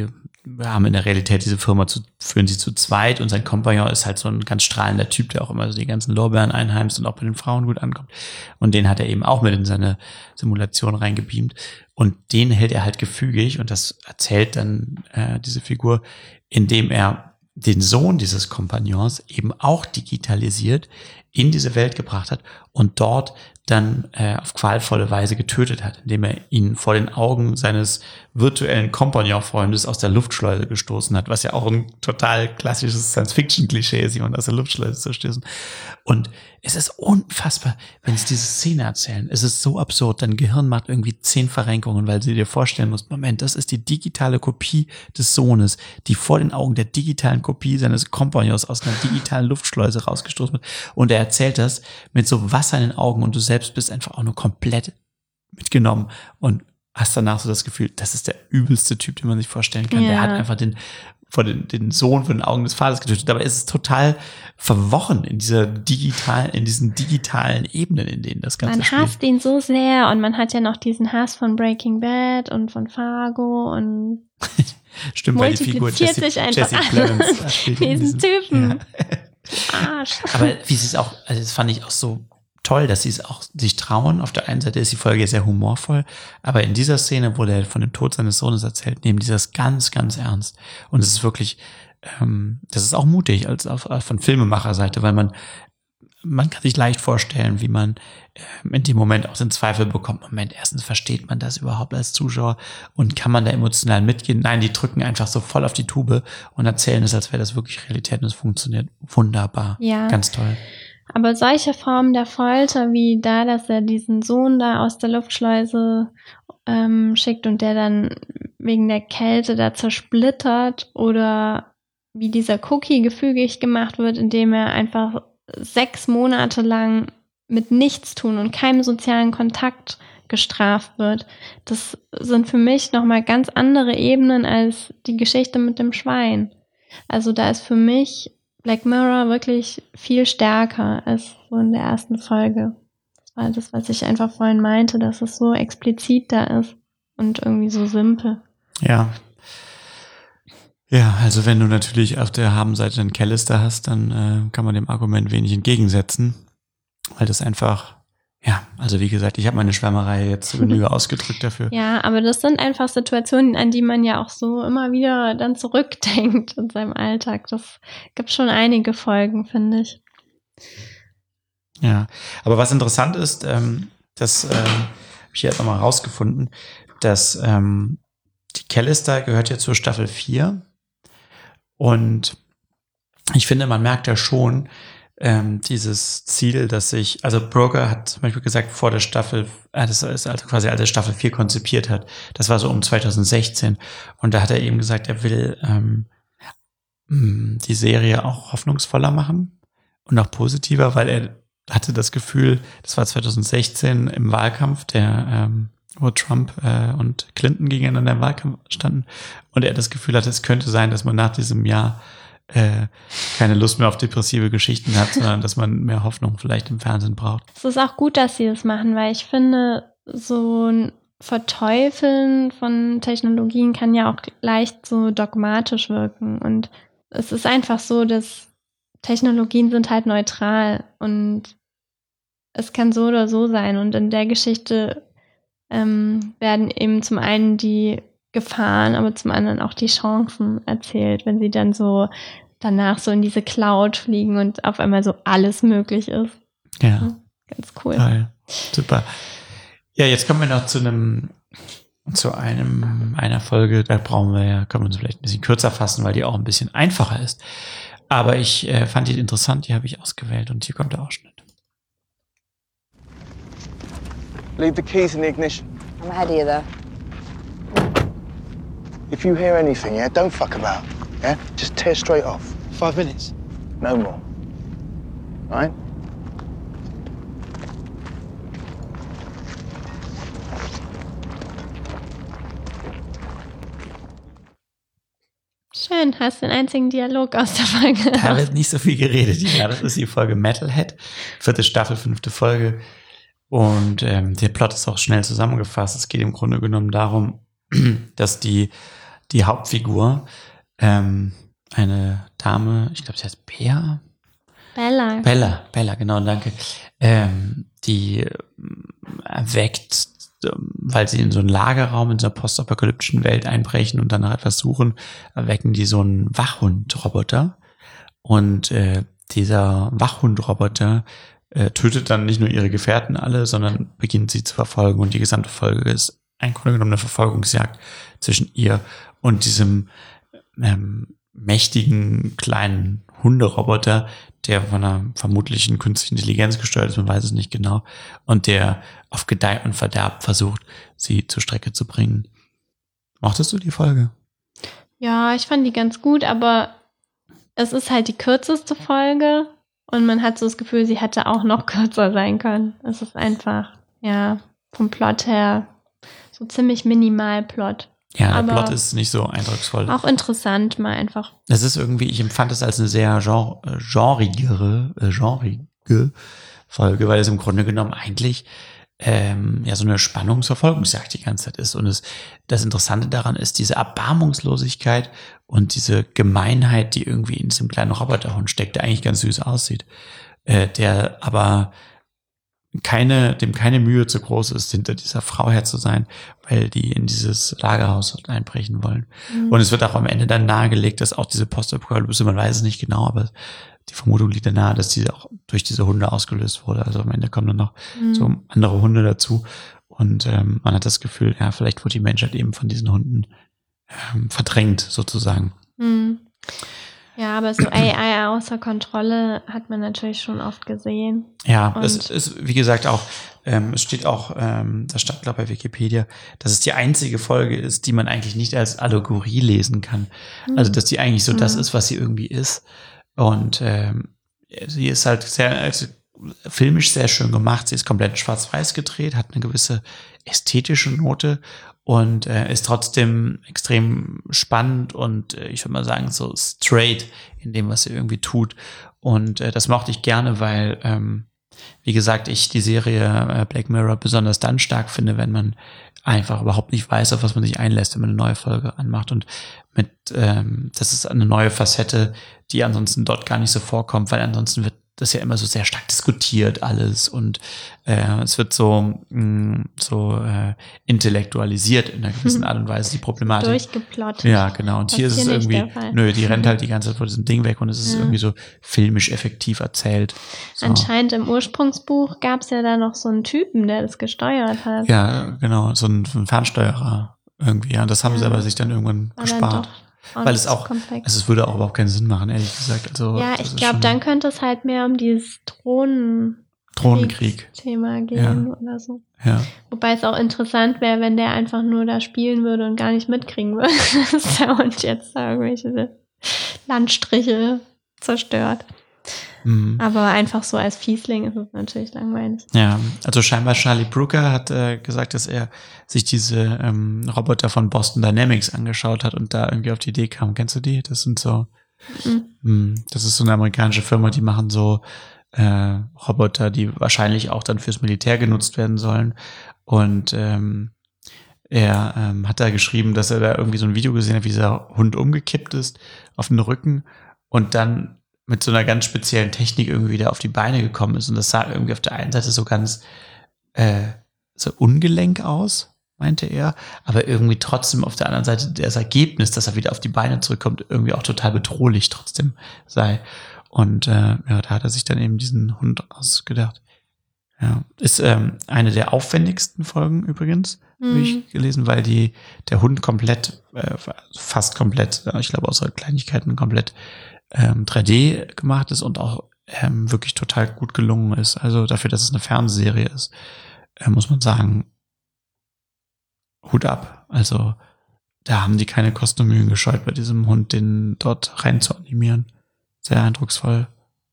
wir haben in der Realität diese Firma führen sie zu zweit und sein Kompagnon ist halt so ein ganz strahlender Typ, der auch immer so die ganzen Lorbeeren einheimst und auch bei den Frauen gut ankommt. Und den hat er eben auch mit in seine Simulation reingebeamt. Und den hält er halt gefügig und das erzählt dann diese Figur, indem er den Sohn dieses Kompagnons eben auch digitalisiert in diese Welt gebracht hat und dort dann auf qualvolle Weise getötet hat, indem er ihn vor den Augen seines virtuellen Kompagnon-Freundes aus der Luftschleuse gestoßen hat, was ja auch ein total klassisches Science-Fiction-Klischee ist, jemand aus der Luftschleuse zu stößen. Und es ist unfassbar, wenn sie diese Szene erzählen. Es ist so absurd. Dein Gehirn macht irgendwie 10 Verrenkungen, weil sie dir vorstellen muss, Moment, das ist die digitale Kopie des Sohnes, die vor den Augen der digitalen Kopie seines Kompagnons aus einer digitalen Luftschleuse rausgestoßen wird. Und er erzählt das mit so Wasser in den Augen und du selbst bist einfach auch nur komplett mitgenommen und hast danach so das Gefühl, das ist der übelste Typ, den man sich vorstellen kann. Der hat einfach den Sohn vor den Augen des Vaters getötet. Dabei ist es total verworren in diesen digitalen Ebenen, in denen das Ganze spielt. Man hasst ihn so sehr und man hat ja noch diesen Hass von Breaking Bad und von Fargo und stimmt, weil die Figur Jesse Plemons spielt diesen Typen. Ja. Arsch. Aber wie sie es auch, also das fand ich auch so toll, dass sie es auch sich trauen. Auf der einen Seite ist die Folge sehr humorvoll, aber in dieser Szene, wo der von dem Tod seines Sohnes erzählt, nehmen die das ganz, ganz ernst. Und es ist wirklich, das ist auch mutig als von Filmemacherseite, weil man kann sich leicht vorstellen, wie man in dem Moment auch den Zweifel bekommt, Moment, erstens versteht man das überhaupt als Zuschauer und kann man da emotional mitgehen? Nein, die drücken einfach so voll auf die Tube und erzählen es, als wäre das wirklich Realität und es funktioniert wunderbar. Ja. Ganz toll. Aber solche Formen der Folter, wie da, dass er diesen Sohn da aus der Luftschleuse schickt und der dann wegen der Kälte da zersplittert, oder wie dieser Cookie gefügig gemacht wird, indem er einfach 6 Monate lang mit nichts tun und keinem sozialen Kontakt gestraft wird. Das sind für mich nochmal ganz andere Ebenen als die Geschichte mit dem Schwein. Also da ist für mich Black Mirror wirklich viel stärker als so in der ersten Folge. Das war das, was ich einfach vorhin meinte, dass es so explizit da ist und irgendwie so simpel. Ja. Ja, also wenn du natürlich auf der Habenseite einen Callister hast, dann kann man dem Argument wenig entgegensetzen, weil das einfach, ja, also wie gesagt, ich habe meine Schwärmerei jetzt zu Genüge ausgedrückt dafür. Ja, aber das sind einfach Situationen, an die man ja auch so immer wieder dann zurückdenkt in seinem Alltag. Das gibt schon einige Folgen, finde ich. Ja, aber was interessant ist, das habe ich jetzt nochmal rausgefunden, dass die Callister gehört ja zur Staffel 4 und ich finde, man merkt ja schon, dieses Ziel, dass also Broker hat zum Beispiel gesagt, vor der Staffel, das ist also quasi als er Staffel 4 konzipiert hat, das war so um 2016 und da hat er eben gesagt, er will die Serie auch hoffnungsvoller machen und auch positiver, weil er hatte das Gefühl, das war 2016 im Wahlkampf, wo Trump und Clinton gegeneinander im Wahlkampf standen und er das Gefühl hatte, es könnte sein, dass man nach diesem Jahr keine Lust mehr auf depressive Geschichten hat, sondern dass man mehr Hoffnung vielleicht im Fernsehen braucht. Es ist auch gut, dass sie das machen, weil ich finde, so ein Verteufeln von Technologien kann ja auch leicht so dogmatisch wirken. Und es ist einfach so, dass Technologien sind halt neutral und es kann so oder so sein. Und in der Geschichte werden eben zum einen die Gefahren, aber zum anderen auch die Chancen erzählt, wenn sie dann so danach so in diese Cloud fliegen und auf einmal so alles möglich ist. Ja. Ganz cool. Toll. Super. Ja, jetzt kommen wir noch zu einer Folge, da können wir uns vielleicht ein bisschen kürzer fassen, weil die auch ein bisschen einfacher ist. Aber ich fand die interessant, die habe ich ausgewählt und hier kommt der Ausschnitt. Leave the keys in the ignition. I'm ahead of you there. If you hear anything, yeah, don't fuck about. Yeah? Just tear straight off. 5 minutes? No more. Right? Schön, hast den einzigen Dialog aus der Folge. Da wird nicht so viel geredet. Ja, das ist die Folge Metalhead, 4. Staffel, 5. Folge. Und der Plot ist auch schnell zusammengefasst. Es geht im Grunde genommen darum, dass die die Hauptfigur, eine Dame, ich glaube, sie heißt Bella, genau, danke. Die erweckt, weil sie in so einen Lagerraum in so einer postapokalyptischen Welt einbrechen und danach etwas suchen, erwecken die so einen Wachhund-Roboter. Und dieser Wachhund-Roboter tötet dann nicht nur ihre Gefährten alle, sondern beginnt sie zu verfolgen. Und die gesamte Folge ist im Grunde genommen eine Verfolgungsjagd zwischen ihr und diesem mächtigen kleinen Hunderoboter, der von einer vermutlichen künstlichen Intelligenz gesteuert ist, man weiß es nicht genau, und der auf Gedeih und Verderb versucht, sie zur Strecke zu bringen. Mochtest du die Folge? Ja, ich fand die ganz gut, aber es ist halt die kürzeste Folge und man hat so das Gefühl, sie hätte auch noch kürzer sein können. Es ist einfach, ja, vom Plot her so ziemlich minimal Plot. Ja, der Plot ist nicht so eindrucksvoll. Auch interessant, mal einfach. Es ist irgendwie, ich empfand es als eine sehr genrige Folge, weil es im Grunde genommen eigentlich ja so eine Spannungsverfolgungsjagd die ganze Zeit ist. Und das Interessante daran ist diese Erbarmungslosigkeit und diese Gemeinheit, die irgendwie in diesem kleinen Roboterhund steckt, der eigentlich ganz süß aussieht, der aber dem keine Mühe zu groß ist, hinter dieser Frau her zu sein, weil die in dieses Lagerhaus einbrechen wollen. Mhm. Und es wird auch am Ende dann nahegelegt, dass auch diese Postapokalypse, man weiß es nicht genau, aber die Vermutung liegt dann nahe, dass diese auch durch diese Hunde ausgelöst wurde. Also am Ende kommen dann noch so andere Hunde dazu. Und man hat das Gefühl, ja, vielleicht wurde die Menschheit eben von diesen Hunden verdrängt, sozusagen. Mhm. Ja, aber so AI außer Kontrolle hat man natürlich schon oft gesehen. Ja, es ist, wie gesagt, auch, es steht auch, das stand, glaube ich, bei Wikipedia, dass es die einzige Folge ist, die man eigentlich nicht als Allegorie lesen kann. Also, dass die eigentlich so das ist, was sie irgendwie ist. Und sie ist halt filmisch sehr schön gemacht. Sie ist komplett schwarz-weiß gedreht, hat eine gewisse ästhetische Note und ist trotzdem extrem spannend und ich würde mal sagen so straight in dem, was sie irgendwie tut. Und das mochte ich gerne, weil, wie gesagt, ich die Serie Black Mirror besonders dann stark finde, wenn man einfach überhaupt nicht weiß, auf was man sich einlässt, wenn man eine neue Folge anmacht. Und das ist eine neue Facette, die ansonsten dort gar nicht so vorkommt, weil ansonsten wird das ja immer so sehr stark diskutiert alles und es wird so intellektualisiert in einer gewissen Art und Weise, die Problematik. Durchgeplottet. Ja, genau. Und hier ist es irgendwie, die rennt halt die ganze Zeit vor diesem Ding weg und es ist irgendwie so filmisch effektiv erzählt. So. Anscheinend im Ursprungsbuch gab es ja da noch so einen Typen, der das gesteuert hat. Ja, genau, so ein Fernsteuerer irgendwie. Ja, das haben sie aber sich dann irgendwann gespart. Weil es auch, es würde auch überhaupt keinen Sinn machen, ehrlich gesagt. Also, ja, ich glaube, dann könnte es halt mehr um dieses Drohnenkrieg-Thema gehen oder so. Ja. Wobei es auch interessant wäre, wenn der einfach nur da spielen würde und gar nicht mitkriegen würde, dass der Hund jetzt da irgendwelche Landstriche zerstört. Mhm. Aber einfach so als Fiesling ist es natürlich langweilig. Ja, also scheinbar Charlie Brooker hat gesagt, dass er sich diese Roboter von Boston Dynamics angeschaut hat und da irgendwie auf die Idee kam. Kennst du die? Das sind so, das ist so eine amerikanische Firma, die machen so Roboter, die wahrscheinlich auch dann fürs Militär genutzt werden sollen. Und er hat da geschrieben, dass er da irgendwie so ein Video gesehen hat, wie dieser Hund umgekippt ist auf den Rücken und dann mit so einer ganz speziellen Technik irgendwie wieder auf die Beine gekommen ist. Und das sah irgendwie auf der einen Seite so ganz so ungelenk aus, meinte er, aber irgendwie trotzdem auf der anderen Seite das Ergebnis, dass er wieder auf die Beine zurückkommt, irgendwie auch total bedrohlich trotzdem sei. Und da hat er sich dann eben diesen Hund ausgedacht. Ja, ist eine der aufwendigsten Folgen übrigens, habe ich gelesen, weil der Hund komplett, fast komplett, ich glaube außer Kleinigkeiten komplett 3D gemacht ist und auch wirklich total gut gelungen ist. Also dafür, dass es eine Fernsehserie ist, muss man sagen, Hut ab. Also da haben die keine Kosten und Mühen gescheut, bei diesem Hund den dort rein zu animieren. Sehr eindrucksvoll.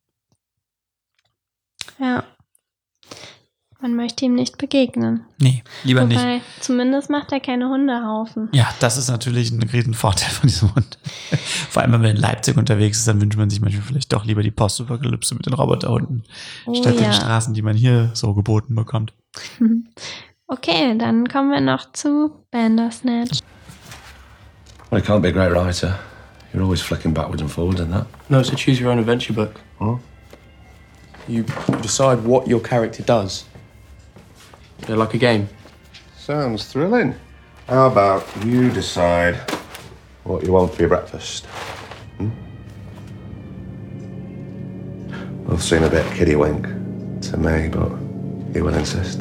Ja. Man möchte ihm nicht begegnen. Nee, lieber nicht. Zumindest macht er keine Hundehaufen. Ja, das ist natürlich ein riesen Vorteil von diesem Hund. Vor allem, wenn man in Leipzig unterwegs ist, dann wünscht man sich manchmal vielleicht doch lieber die Postapokalypse mit den Roboterhunden statt den Straßen, die man hier so geboten bekommt. Okay, dann kommen wir noch zu Bandersnatch. Well, you can't be a great writer. You're always flicking backwards and forwards and that. No, it's a choose-your-own-adventure book. Huh? You decide what your character does. They're like a game. Sounds thrilling. How about you decide what you want for your breakfast? We'll seem a bit kiddywink to me, but you will insist.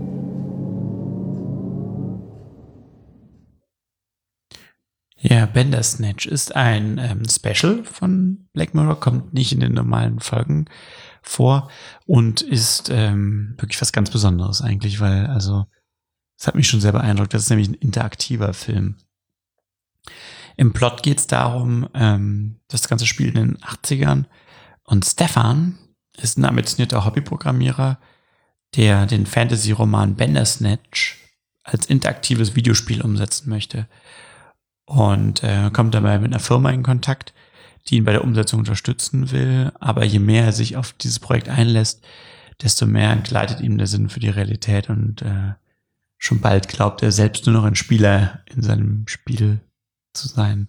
Ja, Bandersnatch ist ein Special von Black Mirror, kommt nicht in den normalen Folgen vor und ist wirklich was ganz Besonderes eigentlich, weil also es hat mich schon sehr beeindruckt. Das ist nämlich ein interaktiver Film. Im Plot geht es darum, das Ganze spielt in den 80ern und Stefan ist ein ambitionierter Hobbyprogrammierer, der den Fantasy-Roman Bandersnatch als interaktives Videospiel umsetzen möchte. Und kommt dabei mit einer Firma in Kontakt, die ihn bei der Umsetzung unterstützen will. Aber je mehr er sich auf dieses Projekt einlässt, desto mehr entgleitet ihm der Sinn für die Realität. Und schon bald glaubt er selbst nur noch ein Spieler in seinem Spiel zu sein.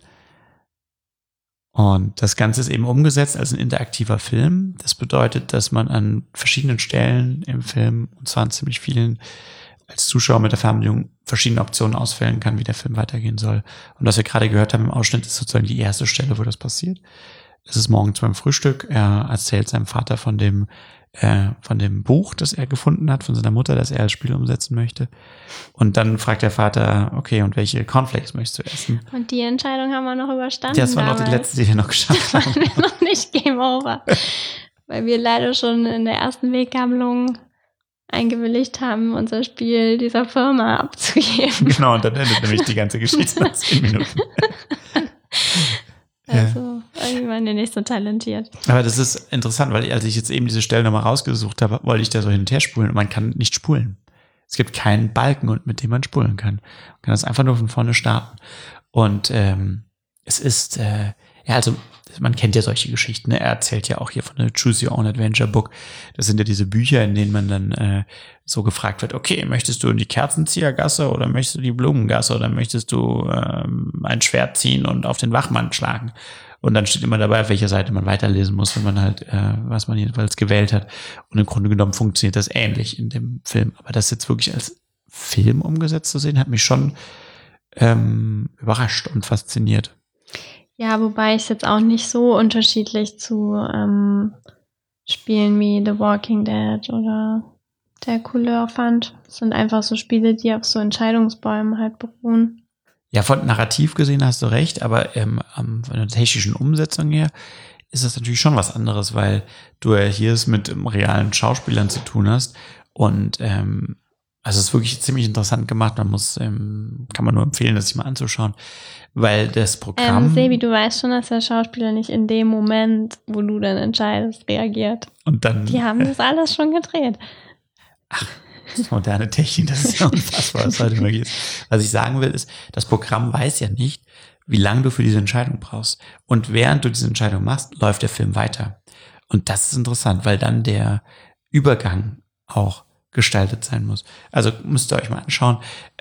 Und das Ganze ist eben umgesetzt als ein interaktiver Film. Das bedeutet, dass man an verschiedenen Stellen im Film, und zwar an ziemlich vielen, als Zuschauer mit der Fernbedienung verschiedene Optionen auswählen kann, wie der Film weitergehen soll. Und was wir gerade gehört haben im Ausschnitt, ist sozusagen die erste Stelle, wo das passiert. Es ist morgens beim Frühstück. Er erzählt seinem Vater von dem Buch, das er gefunden hat, von seiner Mutter, das er als Spiel umsetzen möchte. Und dann fragt der Vater, okay, und welche Cornflakes möchtest du essen? Und die Entscheidung haben wir noch überstanden. Das war noch die letzte, die wir noch geschafft haben. Waren wir noch nicht Game Over. Weil wir leider schon in der ersten Weggabelung eingewilligt haben, unser Spiel dieser Firma abzugeben. Genau, und dann endet nämlich die ganze Geschichte nach 10 Minuten. Also, irgendwie waren die nicht so talentiert. Aber das ist interessant, weil als ich jetzt eben diese Stelle nochmal rausgesucht habe, wollte ich da so hin und her spulen und man kann nicht spulen. Es gibt keinen Balken, mit dem man spulen kann. Man kann das einfach nur von vorne starten. Und es ist, also man kennt ja solche Geschichten, ne? Er erzählt ja auch hier von der Choose Your Own Adventure Book. Das sind ja diese Bücher, in denen man dann so gefragt wird, okay, möchtest du in die Kerzenziehergasse oder möchtest du die Blumengasse oder möchtest du ein Schwert ziehen und auf den Wachmann schlagen? Und dann steht immer dabei, auf welcher Seite man weiterlesen muss, wenn man halt, was man jedenfalls gewählt hat. Und im Grunde genommen funktioniert das ähnlich in dem Film. Aber das jetzt wirklich als Film umgesetzt zu sehen, hat mich schon überrascht und fasziniert. Ja, wobei ich es jetzt auch nicht so unterschiedlich zu Spielen wie The Walking Dead oder der Couleur fand. Das sind einfach so Spiele, die auf so Entscheidungsbäumen halt beruhen. Ja, von narrativ gesehen hast du recht, aber von der technischen Umsetzung her ist das natürlich schon was anderes, weil du ja hier es mit realen Schauspielern zu tun hast und also es ist wirklich ziemlich interessant gemacht. Man muss, kann man nur empfehlen, das sich mal anzuschauen, weil das Programm. Sebi, du weißt schon, dass der Schauspieler nicht in dem Moment, wo du dann entscheidest, reagiert. Und dann. Die haben das alles schon gedreht. Ach, das ist moderne Technik, das ist ja unfassbar, was heute möglich ist. Was ich sagen will, ist, das Programm weiß ja nicht, wie lange du für diese Entscheidung brauchst. Und während du diese Entscheidung machst, läuft der Film weiter. Und das ist interessant, weil dann der Übergang auch gestaltet sein muss. Also müsst ihr euch mal anschauen.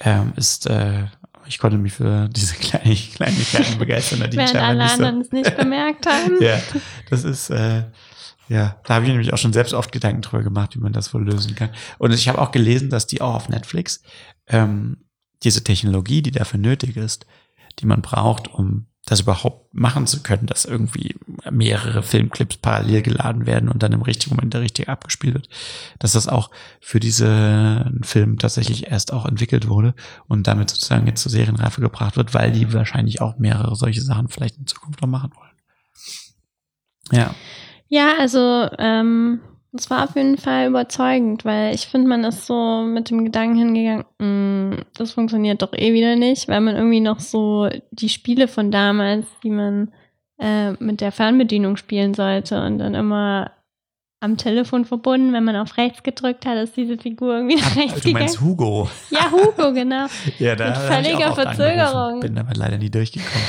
Ich konnte mich für diese Kleinigkeiten begeistern. Die während alle anderen es nicht bemerkt haben. Ja, das ist, da habe ich nämlich auch schon selbst oft Gedanken drüber gemacht, wie man das wohl lösen kann. Und ich habe auch gelesen, dass die auch auf Netflix diese Technologie, die dafür nötig ist, die man braucht, um das überhaupt machen zu können, dass irgendwie mehrere Filmclips parallel geladen werden und dann im richtigen Moment der richtige abgespielt wird, dass das auch für diesen Film tatsächlich erst auch entwickelt wurde und damit sozusagen jetzt zur Serienreife gebracht wird, weil die wahrscheinlich auch mehrere solche Sachen vielleicht in Zukunft noch machen wollen. Ja. Ja, also es war auf jeden Fall überzeugend, weil ich finde, man ist so mit dem Gedanken hingegangen, das funktioniert doch eh wieder nicht, weil man irgendwie noch so die Spiele von damals, die man mit der Fernbedienung spielen sollte und dann immer am Telefon verbunden, wenn man auf rechts gedrückt hat, ist diese Figur irgendwie nach rechts gegangen. Du meinst Hugo? Ja, Hugo, genau. Ja, da mit völliger Verzögerung. Bin aber leider nie durchgekommen.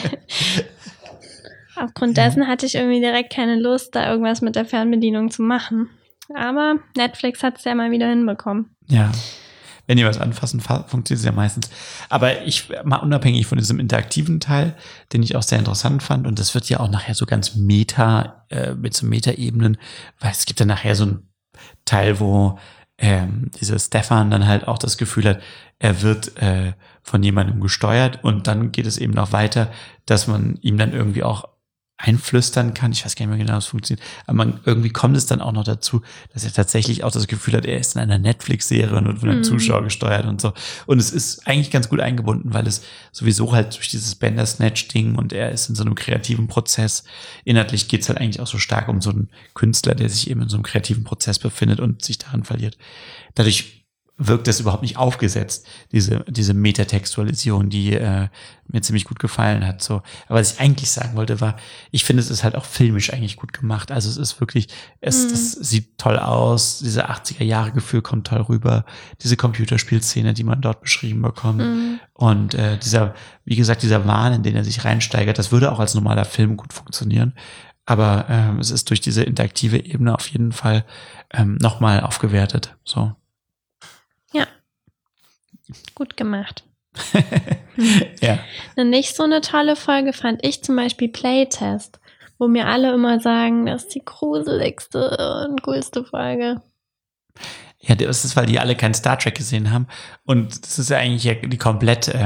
Aufgrund dessen hatte ich irgendwie direkt keine Lust, da irgendwas mit der Fernbedienung zu machen. Aber Netflix hat es ja mal wieder hinbekommen. Ja. wenn die was anfassen, funktioniert es ja meistens. Aber mal unabhängig von diesem interaktiven Teil, den ich auch sehr interessant fand, und das wird ja auch nachher so ganz mit so Meta-Ebenen, weil es gibt ja nachher so einen Teil, wo dieser Stefan dann halt auch das Gefühl hat, er wird von jemandem gesteuert, und dann geht es eben noch weiter, dass man ihm dann irgendwie auch einflüstern kann. Ich weiß gar nicht mehr genau, wie es funktioniert. Aber irgendwie kommt es dann auch noch dazu, dass er tatsächlich auch das Gefühl hat, er ist in einer Netflix-Serie und von einem Zuschauer gesteuert und so. Und es ist eigentlich ganz gut eingebunden, weil es sowieso halt durch dieses Bandersnatch-Ding, und er ist in so einem kreativen Prozess. Inhaltlich geht es halt eigentlich auch so stark um so einen Künstler, der sich eben in so einem kreativen Prozess befindet und sich daran verliert. Dadurch wirkt das überhaupt nicht aufgesetzt, diese Metatextualisierung, die mir ziemlich gut gefallen hat. So. Aber was ich eigentlich sagen wollte, war, ich finde, es ist halt auch filmisch eigentlich gut gemacht. Also es ist wirklich, das sieht toll aus, diese 80er-Jahre-Gefühl kommt toll rüber, diese Computerspielszene, die man dort beschrieben bekommt. Und wie gesagt, dieser Wahn, in den er sich reinsteigert, das würde auch als normaler Film gut funktionieren. Aber es ist durch diese interaktive Ebene auf jeden Fall nochmal aufgewertet. So. Ja, gut gemacht. Ja. Eine nicht so eine tolle Folge fand ich zum Beispiel Playtest, wo mir alle immer sagen, das ist die gruseligste und coolste Folge. Ja, das ist, weil die alle kein Star Trek gesehen haben. Und das ist ja eigentlich die komplette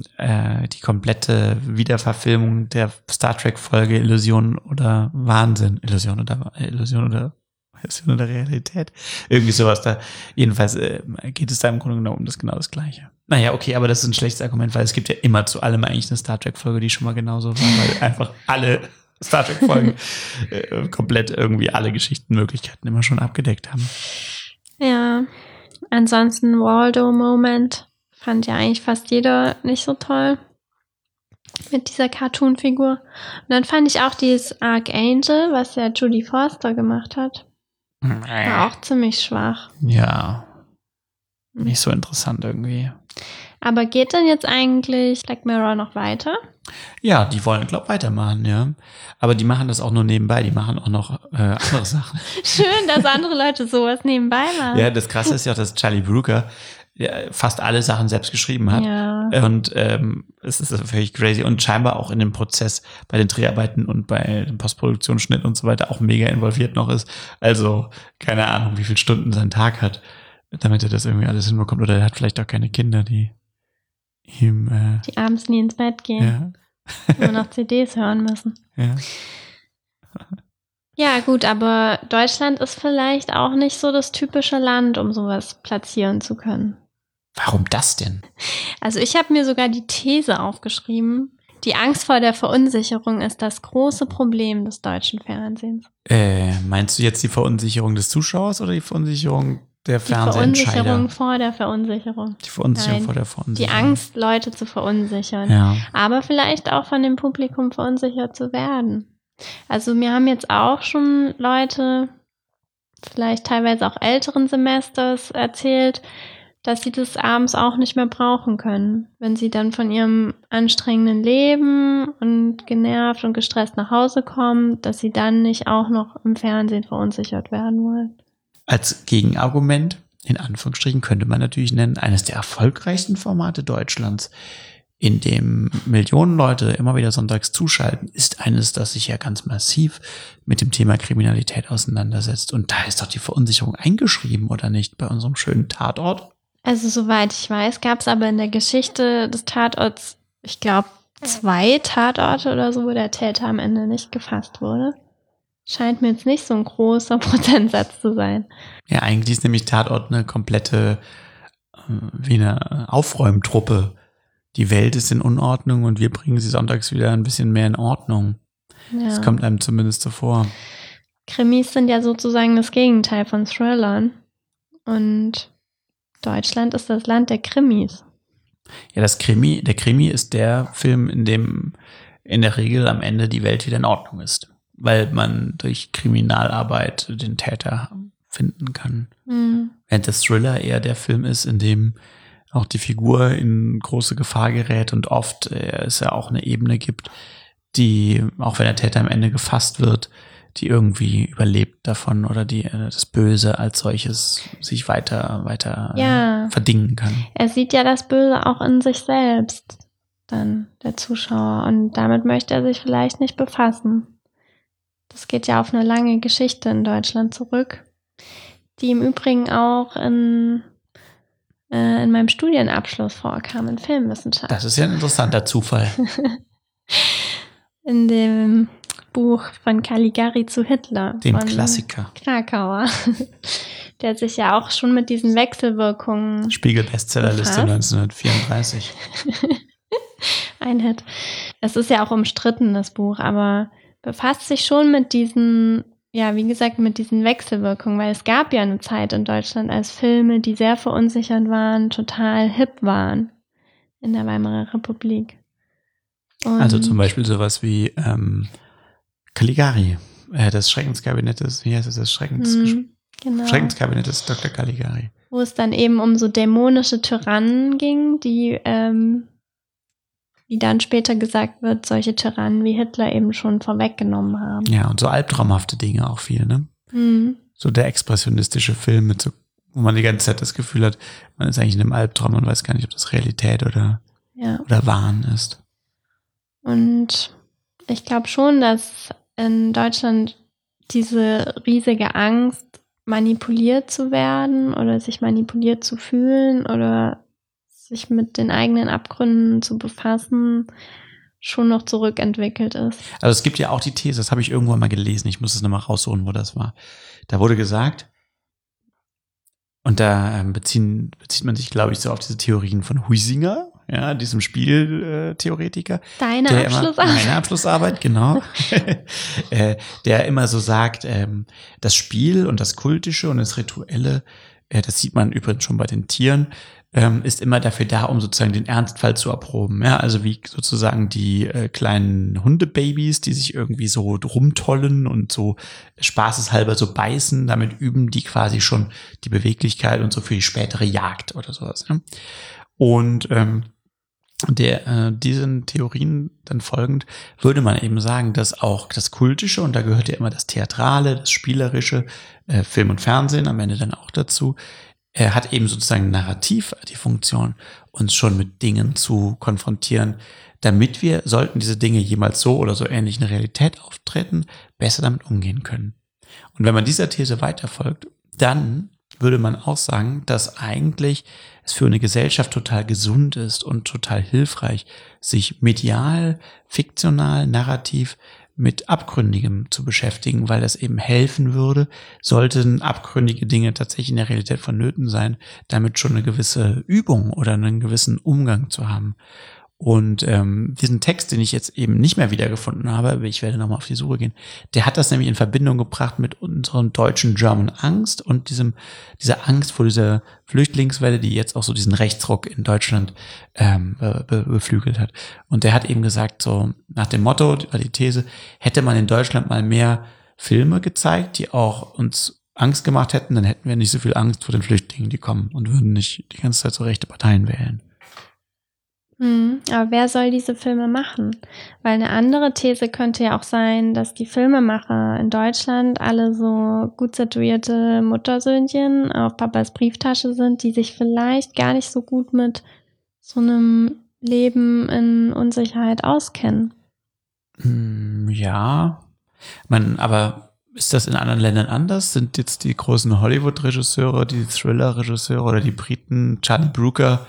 Wiederverfilmung der Star Trek-Folge Illusion oder Wahnsinn. Illusion oder Realität. Irgendwie sowas da. Jedenfalls geht es da im Grunde genommen um genau das Gleiche. Naja, okay, aber das ist ein schlechtes Argument, weil es gibt ja immer zu allem eigentlich eine Star Trek-Folge, die schon mal genauso war, weil einfach alle Star Trek-Folgen komplett irgendwie alle Geschichtenmöglichkeiten immer schon abgedeckt haben. Ja, ansonsten Waldo-Moment fand ja eigentlich fast jeder nicht so toll mit dieser Cartoon-Figur. Und dann fand ich auch dieses Archangel, was ja Judy Foster gemacht hat. War auch ziemlich schwach. Ja. Nicht so interessant irgendwie. Aber geht denn jetzt eigentlich Black Mirror noch weiter? Ja, die wollen, glaube ich, weitermachen, ja. Aber die machen das auch nur nebenbei, die machen auch noch andere Sachen. Schön, dass andere Leute sowas nebenbei machen. Ja, das Krasse ist ja auch, dass Charlie Brooker fast alle Sachen selbst geschrieben hat. Ja. Und es ist völlig crazy. Und scheinbar auch in dem Prozess bei den Dreharbeiten und bei dem Postproduktionsschnitt und so weiter auch mega involviert noch ist. Also, keine Ahnung, wie viele Stunden sein Tag hat, damit er das irgendwie alles hinbekommt. Oder er hat vielleicht auch keine Kinder, die ihm die abends nie ins Bett gehen. Ja. Nur noch CDs hören müssen. Ja. Ja, gut, aber Deutschland ist vielleicht auch nicht so das typische Land, um sowas platzieren zu können. Warum das denn? Also ich habe mir sogar die These aufgeschrieben, die Angst vor der Verunsicherung ist das große Problem des deutschen Fernsehens. Meinst du jetzt die Verunsicherung des Zuschauers oder die Verunsicherung der Fernsehentscheider? Die Verunsicherung vor der Verunsicherung. Die Verunsicherung vor der Verunsicherung. Die Angst, Leute zu verunsichern. Ja. Aber vielleicht auch von dem Publikum verunsichert zu werden. Also mir haben jetzt auch schon Leute, vielleicht teilweise auch älteren Semesters, erzählt, dass sie das abends auch nicht mehr brauchen können, wenn sie dann von ihrem anstrengenden Leben und genervt und gestresst nach Hause kommen, dass sie dann nicht auch noch im Fernsehen verunsichert werden wollen. Als Gegenargument, in Anführungsstrichen, könnte man natürlich nennen, eines der erfolgreichsten Formate Deutschlands, in dem Millionen Leute immer wieder sonntags zuschalten, ist eines, das sich ja ganz massiv mit dem Thema Kriminalität auseinandersetzt. Und da ist doch die Verunsicherung eingeschrieben, oder nicht, bei unserem schönen Tatort? Also soweit ich weiß, gab es aber in der Geschichte des Tatorts, ich glaube, 2 Tatorte oder so, wo der Täter am Ende nicht gefasst wurde. Scheint mir jetzt nicht so ein großer Prozentsatz zu sein. Ja, eigentlich ist nämlich Tatort eine komplette, wie eine Aufräumtruppe. Die Welt ist in Unordnung und wir bringen sie sonntags wieder ein bisschen mehr in Ordnung. Ja. Das kommt einem zumindest so vor. Krimis sind ja sozusagen das Gegenteil von Thrillern. Und Deutschland ist das Land der Krimis. Ja, der Krimi ist der Film, in dem in der Regel am Ende die Welt wieder in Ordnung ist. Weil man durch Kriminalarbeit den Täter finden kann. Mhm. Während der Thriller eher der Film ist, in dem auch die Figur in große Gefahr gerät und oft es ja auch eine Ebene gibt, die, auch wenn der Täter am Ende gefasst wird, die irgendwie überlebt davon oder die das Böse als solches sich weiter verdingen kann. Er sieht ja das Böse auch in sich selbst, dann der Zuschauer, und damit möchte er sich vielleicht nicht befassen. Das geht ja auf eine lange Geschichte in Deutschland zurück, die im Übrigen auch in meinem Studienabschluss vorkam, in Filmwissenschaft. Das ist ja ein interessanter Zufall. In dem Buch von Caligari zu Hitler. Dem Klassiker. Krakauer. Der sich ja auch schon mit diesen Wechselwirkungen Spiegel-Bestsellerliste 1934. Ein Hit. Es ist ja auch umstritten, das Buch, aber befasst sich schon mit diesen, ja, wie gesagt, mit diesen Wechselwirkungen, weil es gab ja eine Zeit in Deutschland, als Filme, die sehr verunsichert waren, total hip waren in der Weimarer Republik. Und also zum Beispiel sowas wie Caligari, das Schreckenskabinett des, wie heißt es, das genau. Schreckenskabinett des Dr. Caligari. Wo es dann eben um so dämonische Tyrannen ging, die, wie dann später gesagt wird, solche Tyrannen wie Hitler eben schon vorweggenommen haben. Ja, und so albtraumhafte Dinge auch viel, ne? So der expressionistische Film mit so, wo man die ganze Zeit das Gefühl hat, man ist eigentlich in einem Albtraum und weiß gar nicht, ob das Realität oder Wahn ist. Und ich glaube schon, dass in Deutschland diese riesige Angst, manipuliert zu werden oder sich manipuliert zu fühlen oder sich mit den eigenen Abgründen zu befassen, schon noch zurückentwickelt ist. Also es gibt ja auch die These, das habe ich irgendwann mal gelesen, ich muss es nochmal raussuchen, wo das war. Da wurde gesagt, und da bezieht man sich, glaube ich, so auf diese Theorien von Huizinga, ja, diesem Spieltheoretiker. Meine Abschlussarbeit, genau. Der immer so sagt, das Spiel und das Kultische und das Rituelle, das sieht man übrigens schon bei den Tieren, ist immer dafür da, um sozusagen den Ernstfall zu erproben. Ja, also wie sozusagen die kleinen Hundebabys, die sich irgendwie so rumtollen und so spaßeshalber so beißen, damit üben die quasi schon die Beweglichkeit und so für die spätere Jagd oder sowas. Ja? Und diesen Theorien dann folgend würde man eben sagen, dass auch das Kultische, und da gehört ja immer das Theatrale, das Spielerische, Film und Fernsehen am Ende dann auch dazu, hat eben sozusagen narrativ die Funktion, uns schon mit Dingen zu konfrontieren, damit wir, sollten diese Dinge jemals so oder so ähnlich in der Realität auftreten, besser damit umgehen können. Und wenn man dieser These weiterfolgt, dann würde man auch sagen, dass eigentlich es für eine Gesellschaft total gesund ist und total hilfreich, sich medial, fiktional, narrativ mit Abgründigem zu beschäftigen, weil das eben helfen würde, sollten abgründige Dinge tatsächlich in der Realität vonnöten sein, damit schon eine gewisse Übung oder einen gewissen Umgang zu haben. Und diesen Text, den ich jetzt eben nicht mehr wiedergefunden habe, aber ich werde nochmal auf die Suche gehen, der hat das nämlich in Verbindung gebracht mit unserem deutschen German Angst und dieser Angst vor dieser Flüchtlingswelle, die jetzt auch so diesen Rechtsruck in Deutschland beflügelt hat. Und der hat eben gesagt, so nach dem Motto, war die These, hätte man in Deutschland mal mehr Filme gezeigt, die auch uns Angst gemacht hätten, dann hätten wir nicht so viel Angst vor den Flüchtlingen, die kommen, und würden nicht die ganze Zeit so rechte Parteien wählen. Aber wer soll diese Filme machen? Weil eine andere These könnte ja auch sein, dass die Filmemacher in Deutschland alle so gut situierte Muttersöhnchen auf Papas Brieftasche sind, die sich vielleicht gar nicht so gut mit so einem Leben in Unsicherheit auskennen. Ja, aber ist das in anderen Ländern anders? Sind jetzt die großen Hollywood-Regisseure, die Thriller-Regisseure oder die Briten, Charlie Brooker,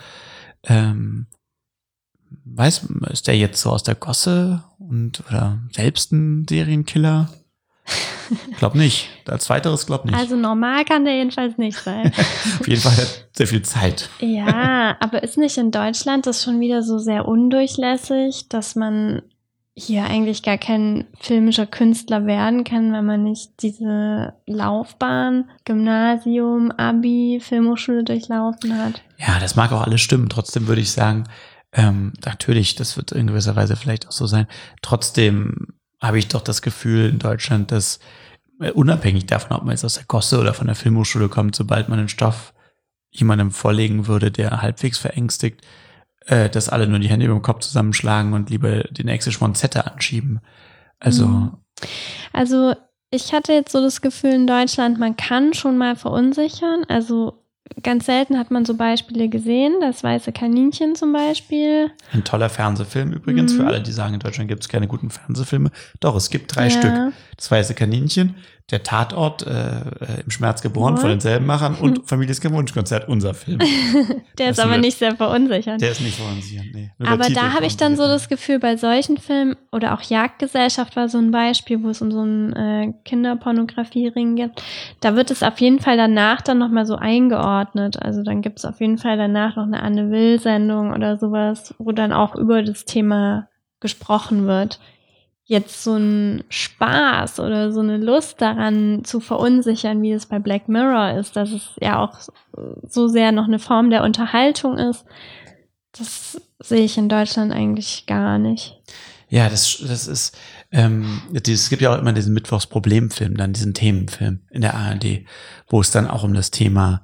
ist der jetzt so aus der Gosse oder selbst ein Serienkiller? Glaub nicht. Als weiteres glaub nicht. Also normal kann der jedenfalls nicht sein. Auf jeden Fall hat er sehr viel Zeit. Ja, aber ist nicht in Deutschland das schon wieder so sehr undurchlässig, dass man hier eigentlich gar kein filmischer Künstler werden kann, wenn man nicht diese Laufbahn, Gymnasium, Abi, Filmhochschule durchlaufen hat? Ja, das mag auch alles stimmen. Trotzdem würde ich sagen, natürlich, das wird in gewisser Weise vielleicht auch so sein. Trotzdem habe ich doch das Gefühl in Deutschland, dass unabhängig davon, ob man jetzt aus der Gosse oder von der Filmhochschule kommt, sobald man einen Stoff jemandem vorlegen würde, der halbwegs verängstigt, dass alle nur die Hände über dem Kopf zusammenschlagen und lieber die nächste Schmonzette anschieben. Also ich hatte jetzt so das Gefühl in Deutschland, man kann schon mal verunsichern. Also ganz selten hat man so Beispiele gesehen. Das Weiße Kaninchen zum Beispiel. Ein toller Fernsehfilm übrigens, für alle, die sagen, in Deutschland gibt es keine guten Fernsehfilme. Doch, es gibt 3 Stück. Das Weiße Kaninchen, der Tatort, im Schmerz geboren von denselben Machern und Families Wunschkonzert, unser Film. Der ist aber nicht sehr verunsichernd. Der ist nicht verunsichernd, nee. Aber da habe ich dann so das Gefühl, bei solchen Filmen oder auch Jagdgesellschaft war so ein Beispiel, wo es um so einen Kinderpornografie-Ring gibt. Da wird es auf jeden Fall danach dann nochmal so eingeordnet. Also dann gibt es auf jeden Fall danach noch eine Anne-Will-Sendung oder sowas, wo dann auch über das Thema gesprochen wird. Jetzt so ein Spaß oder so eine Lust daran zu verunsichern, wie es bei Black Mirror ist, dass es ja auch so sehr noch eine Form der Unterhaltung ist, das sehe ich in Deutschland eigentlich gar nicht. Ja, das ist, es gibt ja auch immer diesen Mittwochs-Problemfilm, dann diesen Themenfilm in der ARD, wo es dann auch um das Thema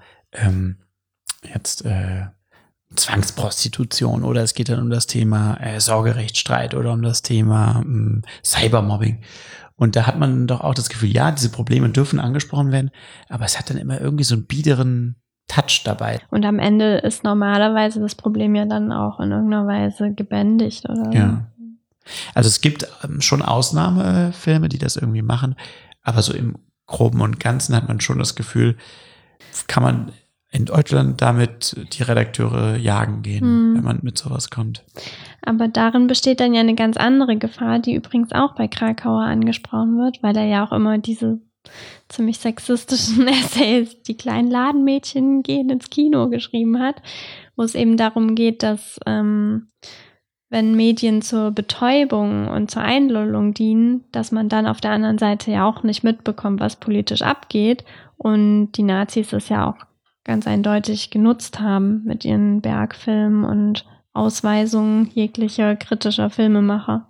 Zwangsprostitution oder es geht dann um das Thema Sorgerechtsstreit oder um das Thema Cybermobbing. Und da hat man doch auch das Gefühl, ja, diese Probleme dürfen angesprochen werden, aber es hat dann immer irgendwie so einen biederen Touch dabei. Und am Ende ist normalerweise das Problem ja dann auch in irgendeiner Weise gebändigt, oder? Ja. Also es gibt schon Ausnahmefilme, die das irgendwie machen, aber so im Groben und Ganzen hat man schon das Gefühl, kann man in Deutschland damit die Redakteure jagen gehen, wenn man mit sowas kommt. Aber darin besteht dann ja eine ganz andere Gefahr, die übrigens auch bei Krakauer angesprochen wird, weil er ja auch immer diese ziemlich sexistischen Essays, die kleinen Ladenmädchen gehen ins Kino, geschrieben hat, wo es eben darum geht, dass wenn Medien zur Betäubung und zur Einlullung dienen, dass man dann auf der anderen Seite ja auch nicht mitbekommt, was politisch abgeht. Und die Nazis es ja auch ganz eindeutig genutzt haben mit ihren Bergfilmen und Ausweisungen jeglicher kritischer Filmemacher.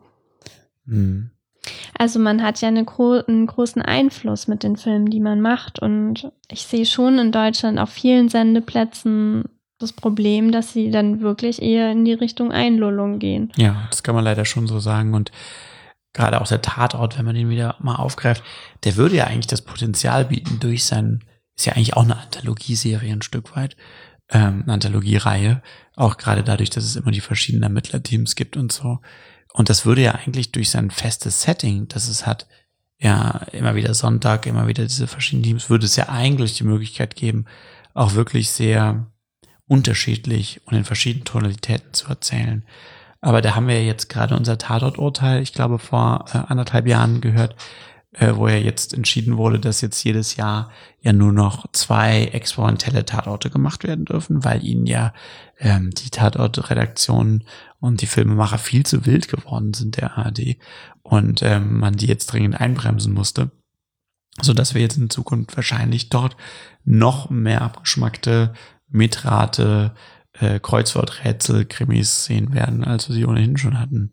Also man hat ja einen großen Einfluss mit den Filmen, die man macht. Und ich sehe schon in Deutschland auf vielen Sendeplätzen das Problem, dass sie dann wirklich eher in die Richtung Einlullung gehen. Ja, das kann man leider schon so sagen. Und gerade auch der Tatort, wenn man den wieder mal aufgreift, der würde ja eigentlich das Potenzial bieten durch sein, ist ja eigentlich auch eine Anthologieserie ein Stück weit, eine Anthologiereihe, auch gerade dadurch, dass es immer die verschiedenen Ermittlerteams gibt und so. Und das würde ja eigentlich durch sein festes Setting, das es hat, ja immer wieder Sonntag, immer wieder diese verschiedenen Teams, würde es ja eigentlich die Möglichkeit geben, auch wirklich sehr unterschiedlich und in verschiedenen Tonalitäten zu erzählen. Aber da haben wir ja jetzt gerade unser Tatorturteil, ich glaube vor 1,5 Jahren gehört, wo ja jetzt entschieden wurde, dass jetzt jedes Jahr ja nur noch 2 experimentelle Tatorte gemacht werden dürfen, weil ihnen ja die Tatortredaktionen und die Filmemacher viel zu wild geworden sind, der ARD, und man die jetzt dringend einbremsen musste, sodass wir jetzt in Zukunft wahrscheinlich dort noch mehr abgeschmackte Mitrate, Kreuzworträtsel, Krimis sehen werden, als wir sie ohnehin schon hatten.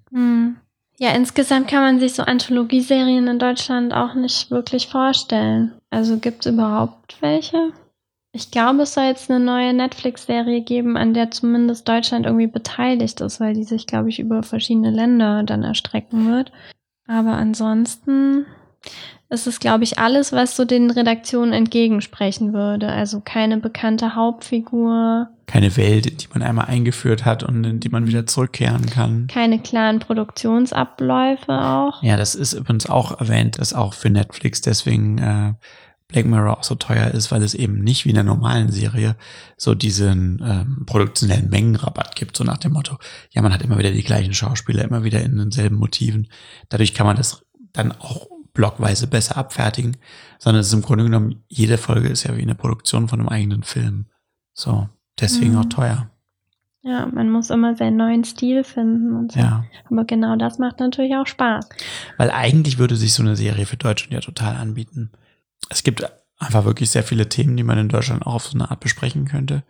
Ja, insgesamt kann man sich so Anthologieserien in Deutschland auch nicht wirklich vorstellen. Also gibt es überhaupt welche? Ich glaube, es soll jetzt eine neue Netflix-Serie geben, an der zumindest Deutschland irgendwie beteiligt ist, weil die sich, glaube ich, über verschiedene Länder dann erstrecken wird. Aber ansonsten ist es, glaube ich, alles, was so den Redaktionen entgegensprechen würde. Also keine bekannte Hauptfigur. Keine Welt, in die man einmal eingeführt hat und in die man wieder zurückkehren kann. Keine klaren Produktionsabläufe auch. Ja, das ist übrigens auch erwähnt, dass auch für Netflix deswegen Black Mirror auch so teuer ist, weil es eben nicht wie in der normalen Serie so diesen produktionellen Mengenrabatt gibt, so nach dem Motto, ja, man hat immer wieder die gleichen Schauspieler, immer wieder in denselben Motiven. Dadurch kann man das dann auch blockweise besser abfertigen, sondern es ist im Grunde genommen, jede Folge ist ja wie eine Produktion von einem eigenen Film. So, deswegen auch teuer. Ja, man muss immer seinen neuen Stil finden und so. Ja. Aber genau das macht natürlich auch Spaß. Weil eigentlich würde sich so eine Serie für Deutschland ja total anbieten. Es gibt einfach wirklich sehr viele Themen, die man in Deutschland auch auf so eine Art besprechen könnte.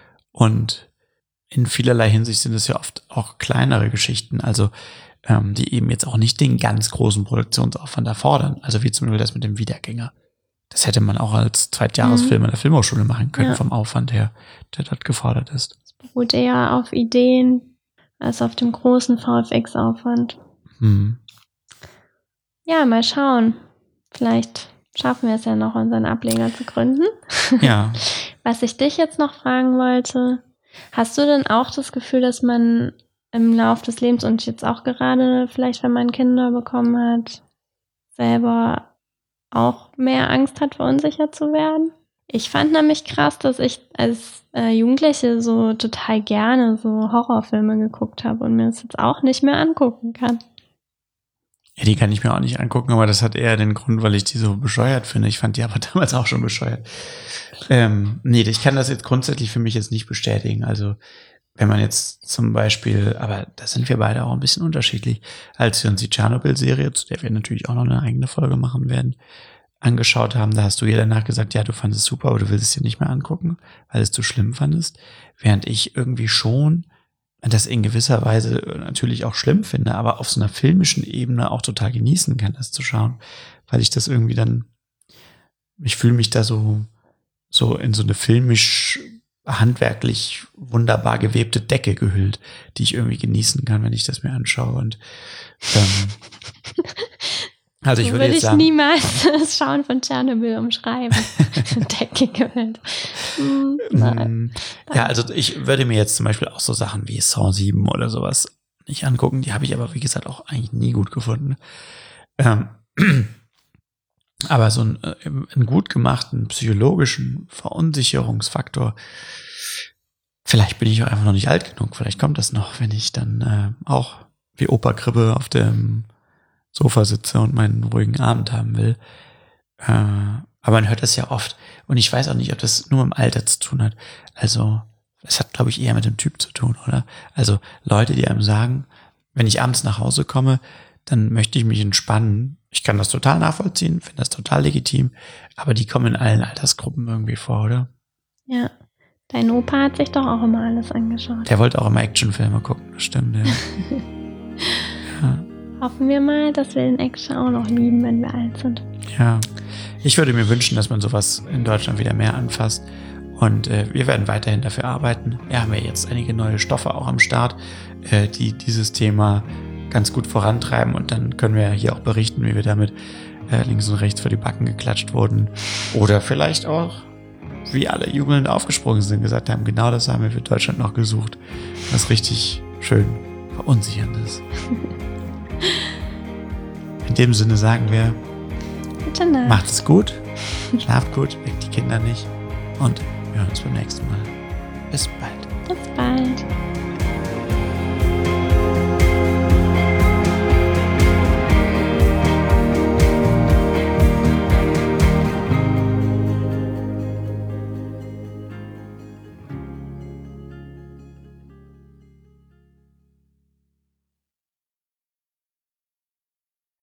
Und in vielerlei Hinsicht sind es ja oft auch kleinere Geschichten, also die eben jetzt auch nicht den ganz großen Produktionsaufwand erfordern. Also wie zum Beispiel das mit dem Wiedergänger. Das hätte man auch als Zweitjahresfilm an der Filmhochschule machen können, vom Aufwand her, der dort gefordert ist. Es beruht eher auf Ideen als auf dem großen VFX-Aufwand. Ja, mal schauen, Vielleicht schaffen wir es ja noch, unseren Ableger zu gründen. Ja. Was ich dich jetzt noch fragen wollte, hast du denn auch das Gefühl, dass man im Lauf des Lebens und jetzt auch gerade vielleicht, wenn man Kinder bekommen hat, selber auch mehr Angst hat, verunsichert zu werden? Ich fand nämlich krass, dass ich als Jugendliche so total gerne so Horrorfilme geguckt habe und mir das jetzt auch nicht mehr angucken kann. Ja, die kann ich mir auch nicht angucken, aber das hat eher den Grund, weil ich die so bescheuert finde. Ich fand die aber damals auch schon bescheuert. Nee, ich kann das jetzt grundsätzlich für mich jetzt nicht bestätigen. Also wenn man jetzt zum Beispiel, aber da sind wir beide auch ein bisschen unterschiedlich, als wir uns die Tschernobyl-Serie, zu der wir natürlich auch noch eine eigene Folge machen werden, angeschaut haben, da hast du ja danach gesagt, ja, du fandest es super, aber du willst es dir nicht mehr angucken, weil es zu schlimm fandest. Während ich irgendwie schon das in gewisser Weise natürlich auch schlimm finde, aber auf so einer filmischen Ebene auch total genießen kann, das zu schauen, weil ich das irgendwie dann, ich fühle mich da so in so eine filmisch handwerklich wunderbar gewebte Decke gehüllt, die ich irgendwie genießen kann, wenn ich das mir anschaue. Und also ich würde jetzt sagen, niemals das Schauen von Tschernobyl umschreiben. Decke gehüllt. Nein. Ja, also ich würde mir jetzt zum Beispiel auch so Sachen wie Saw 7 oder sowas nicht angucken. Die habe ich aber, wie gesagt, auch eigentlich nie gut gefunden. Aber so einen gut gemachten psychologischen Verunsicherungsfaktor, vielleicht bin ich auch einfach noch nicht alt genug. Vielleicht kommt das noch, wenn ich dann auch wie Opa Krippe auf dem Sofa sitze und meinen ruhigen Abend haben will. Aber man hört das ja oft. Und ich weiß auch nicht, ob das nur mit dem Alter zu tun hat. Also, es hat, glaube ich, eher mit dem Typ zu tun, oder? Also, Leute, die einem sagen, wenn ich abends nach Hause komme, dann möchte ich mich entspannen. Ich kann das total nachvollziehen, finde das total legitim. Aber die kommen in allen Altersgruppen irgendwie vor, oder? Ja. Dein Opa hat sich doch auch immer alles angeschaut. Der wollte auch immer Actionfilme gucken, das stimmt, ja. Ja. Hoffen wir mal, dass wir den Action auch noch lieben, wenn wir alt sind. Ja, ich würde mir wünschen, dass man sowas in Deutschland wieder mehr anfasst. Und wir werden weiterhin dafür arbeiten. Wir haben ja jetzt einige neue Stoffe auch am Start, die dieses Thema ganz gut vorantreiben. Und dann können wir ja hier auch berichten, wie wir damit links und rechts vor die Backen geklatscht wurden. Oder vielleicht auch, wie alle jubelnd aufgesprungen sind, gesagt haben, genau das haben wir für Deutschland noch gesucht. Was richtig schön verunsichernd ist. In dem Sinne sagen wir, Gute Nacht. Macht es gut, schlaft gut, weckt die Kinder nicht und wir hören uns beim nächsten Mal. Bis bald. Bis bald.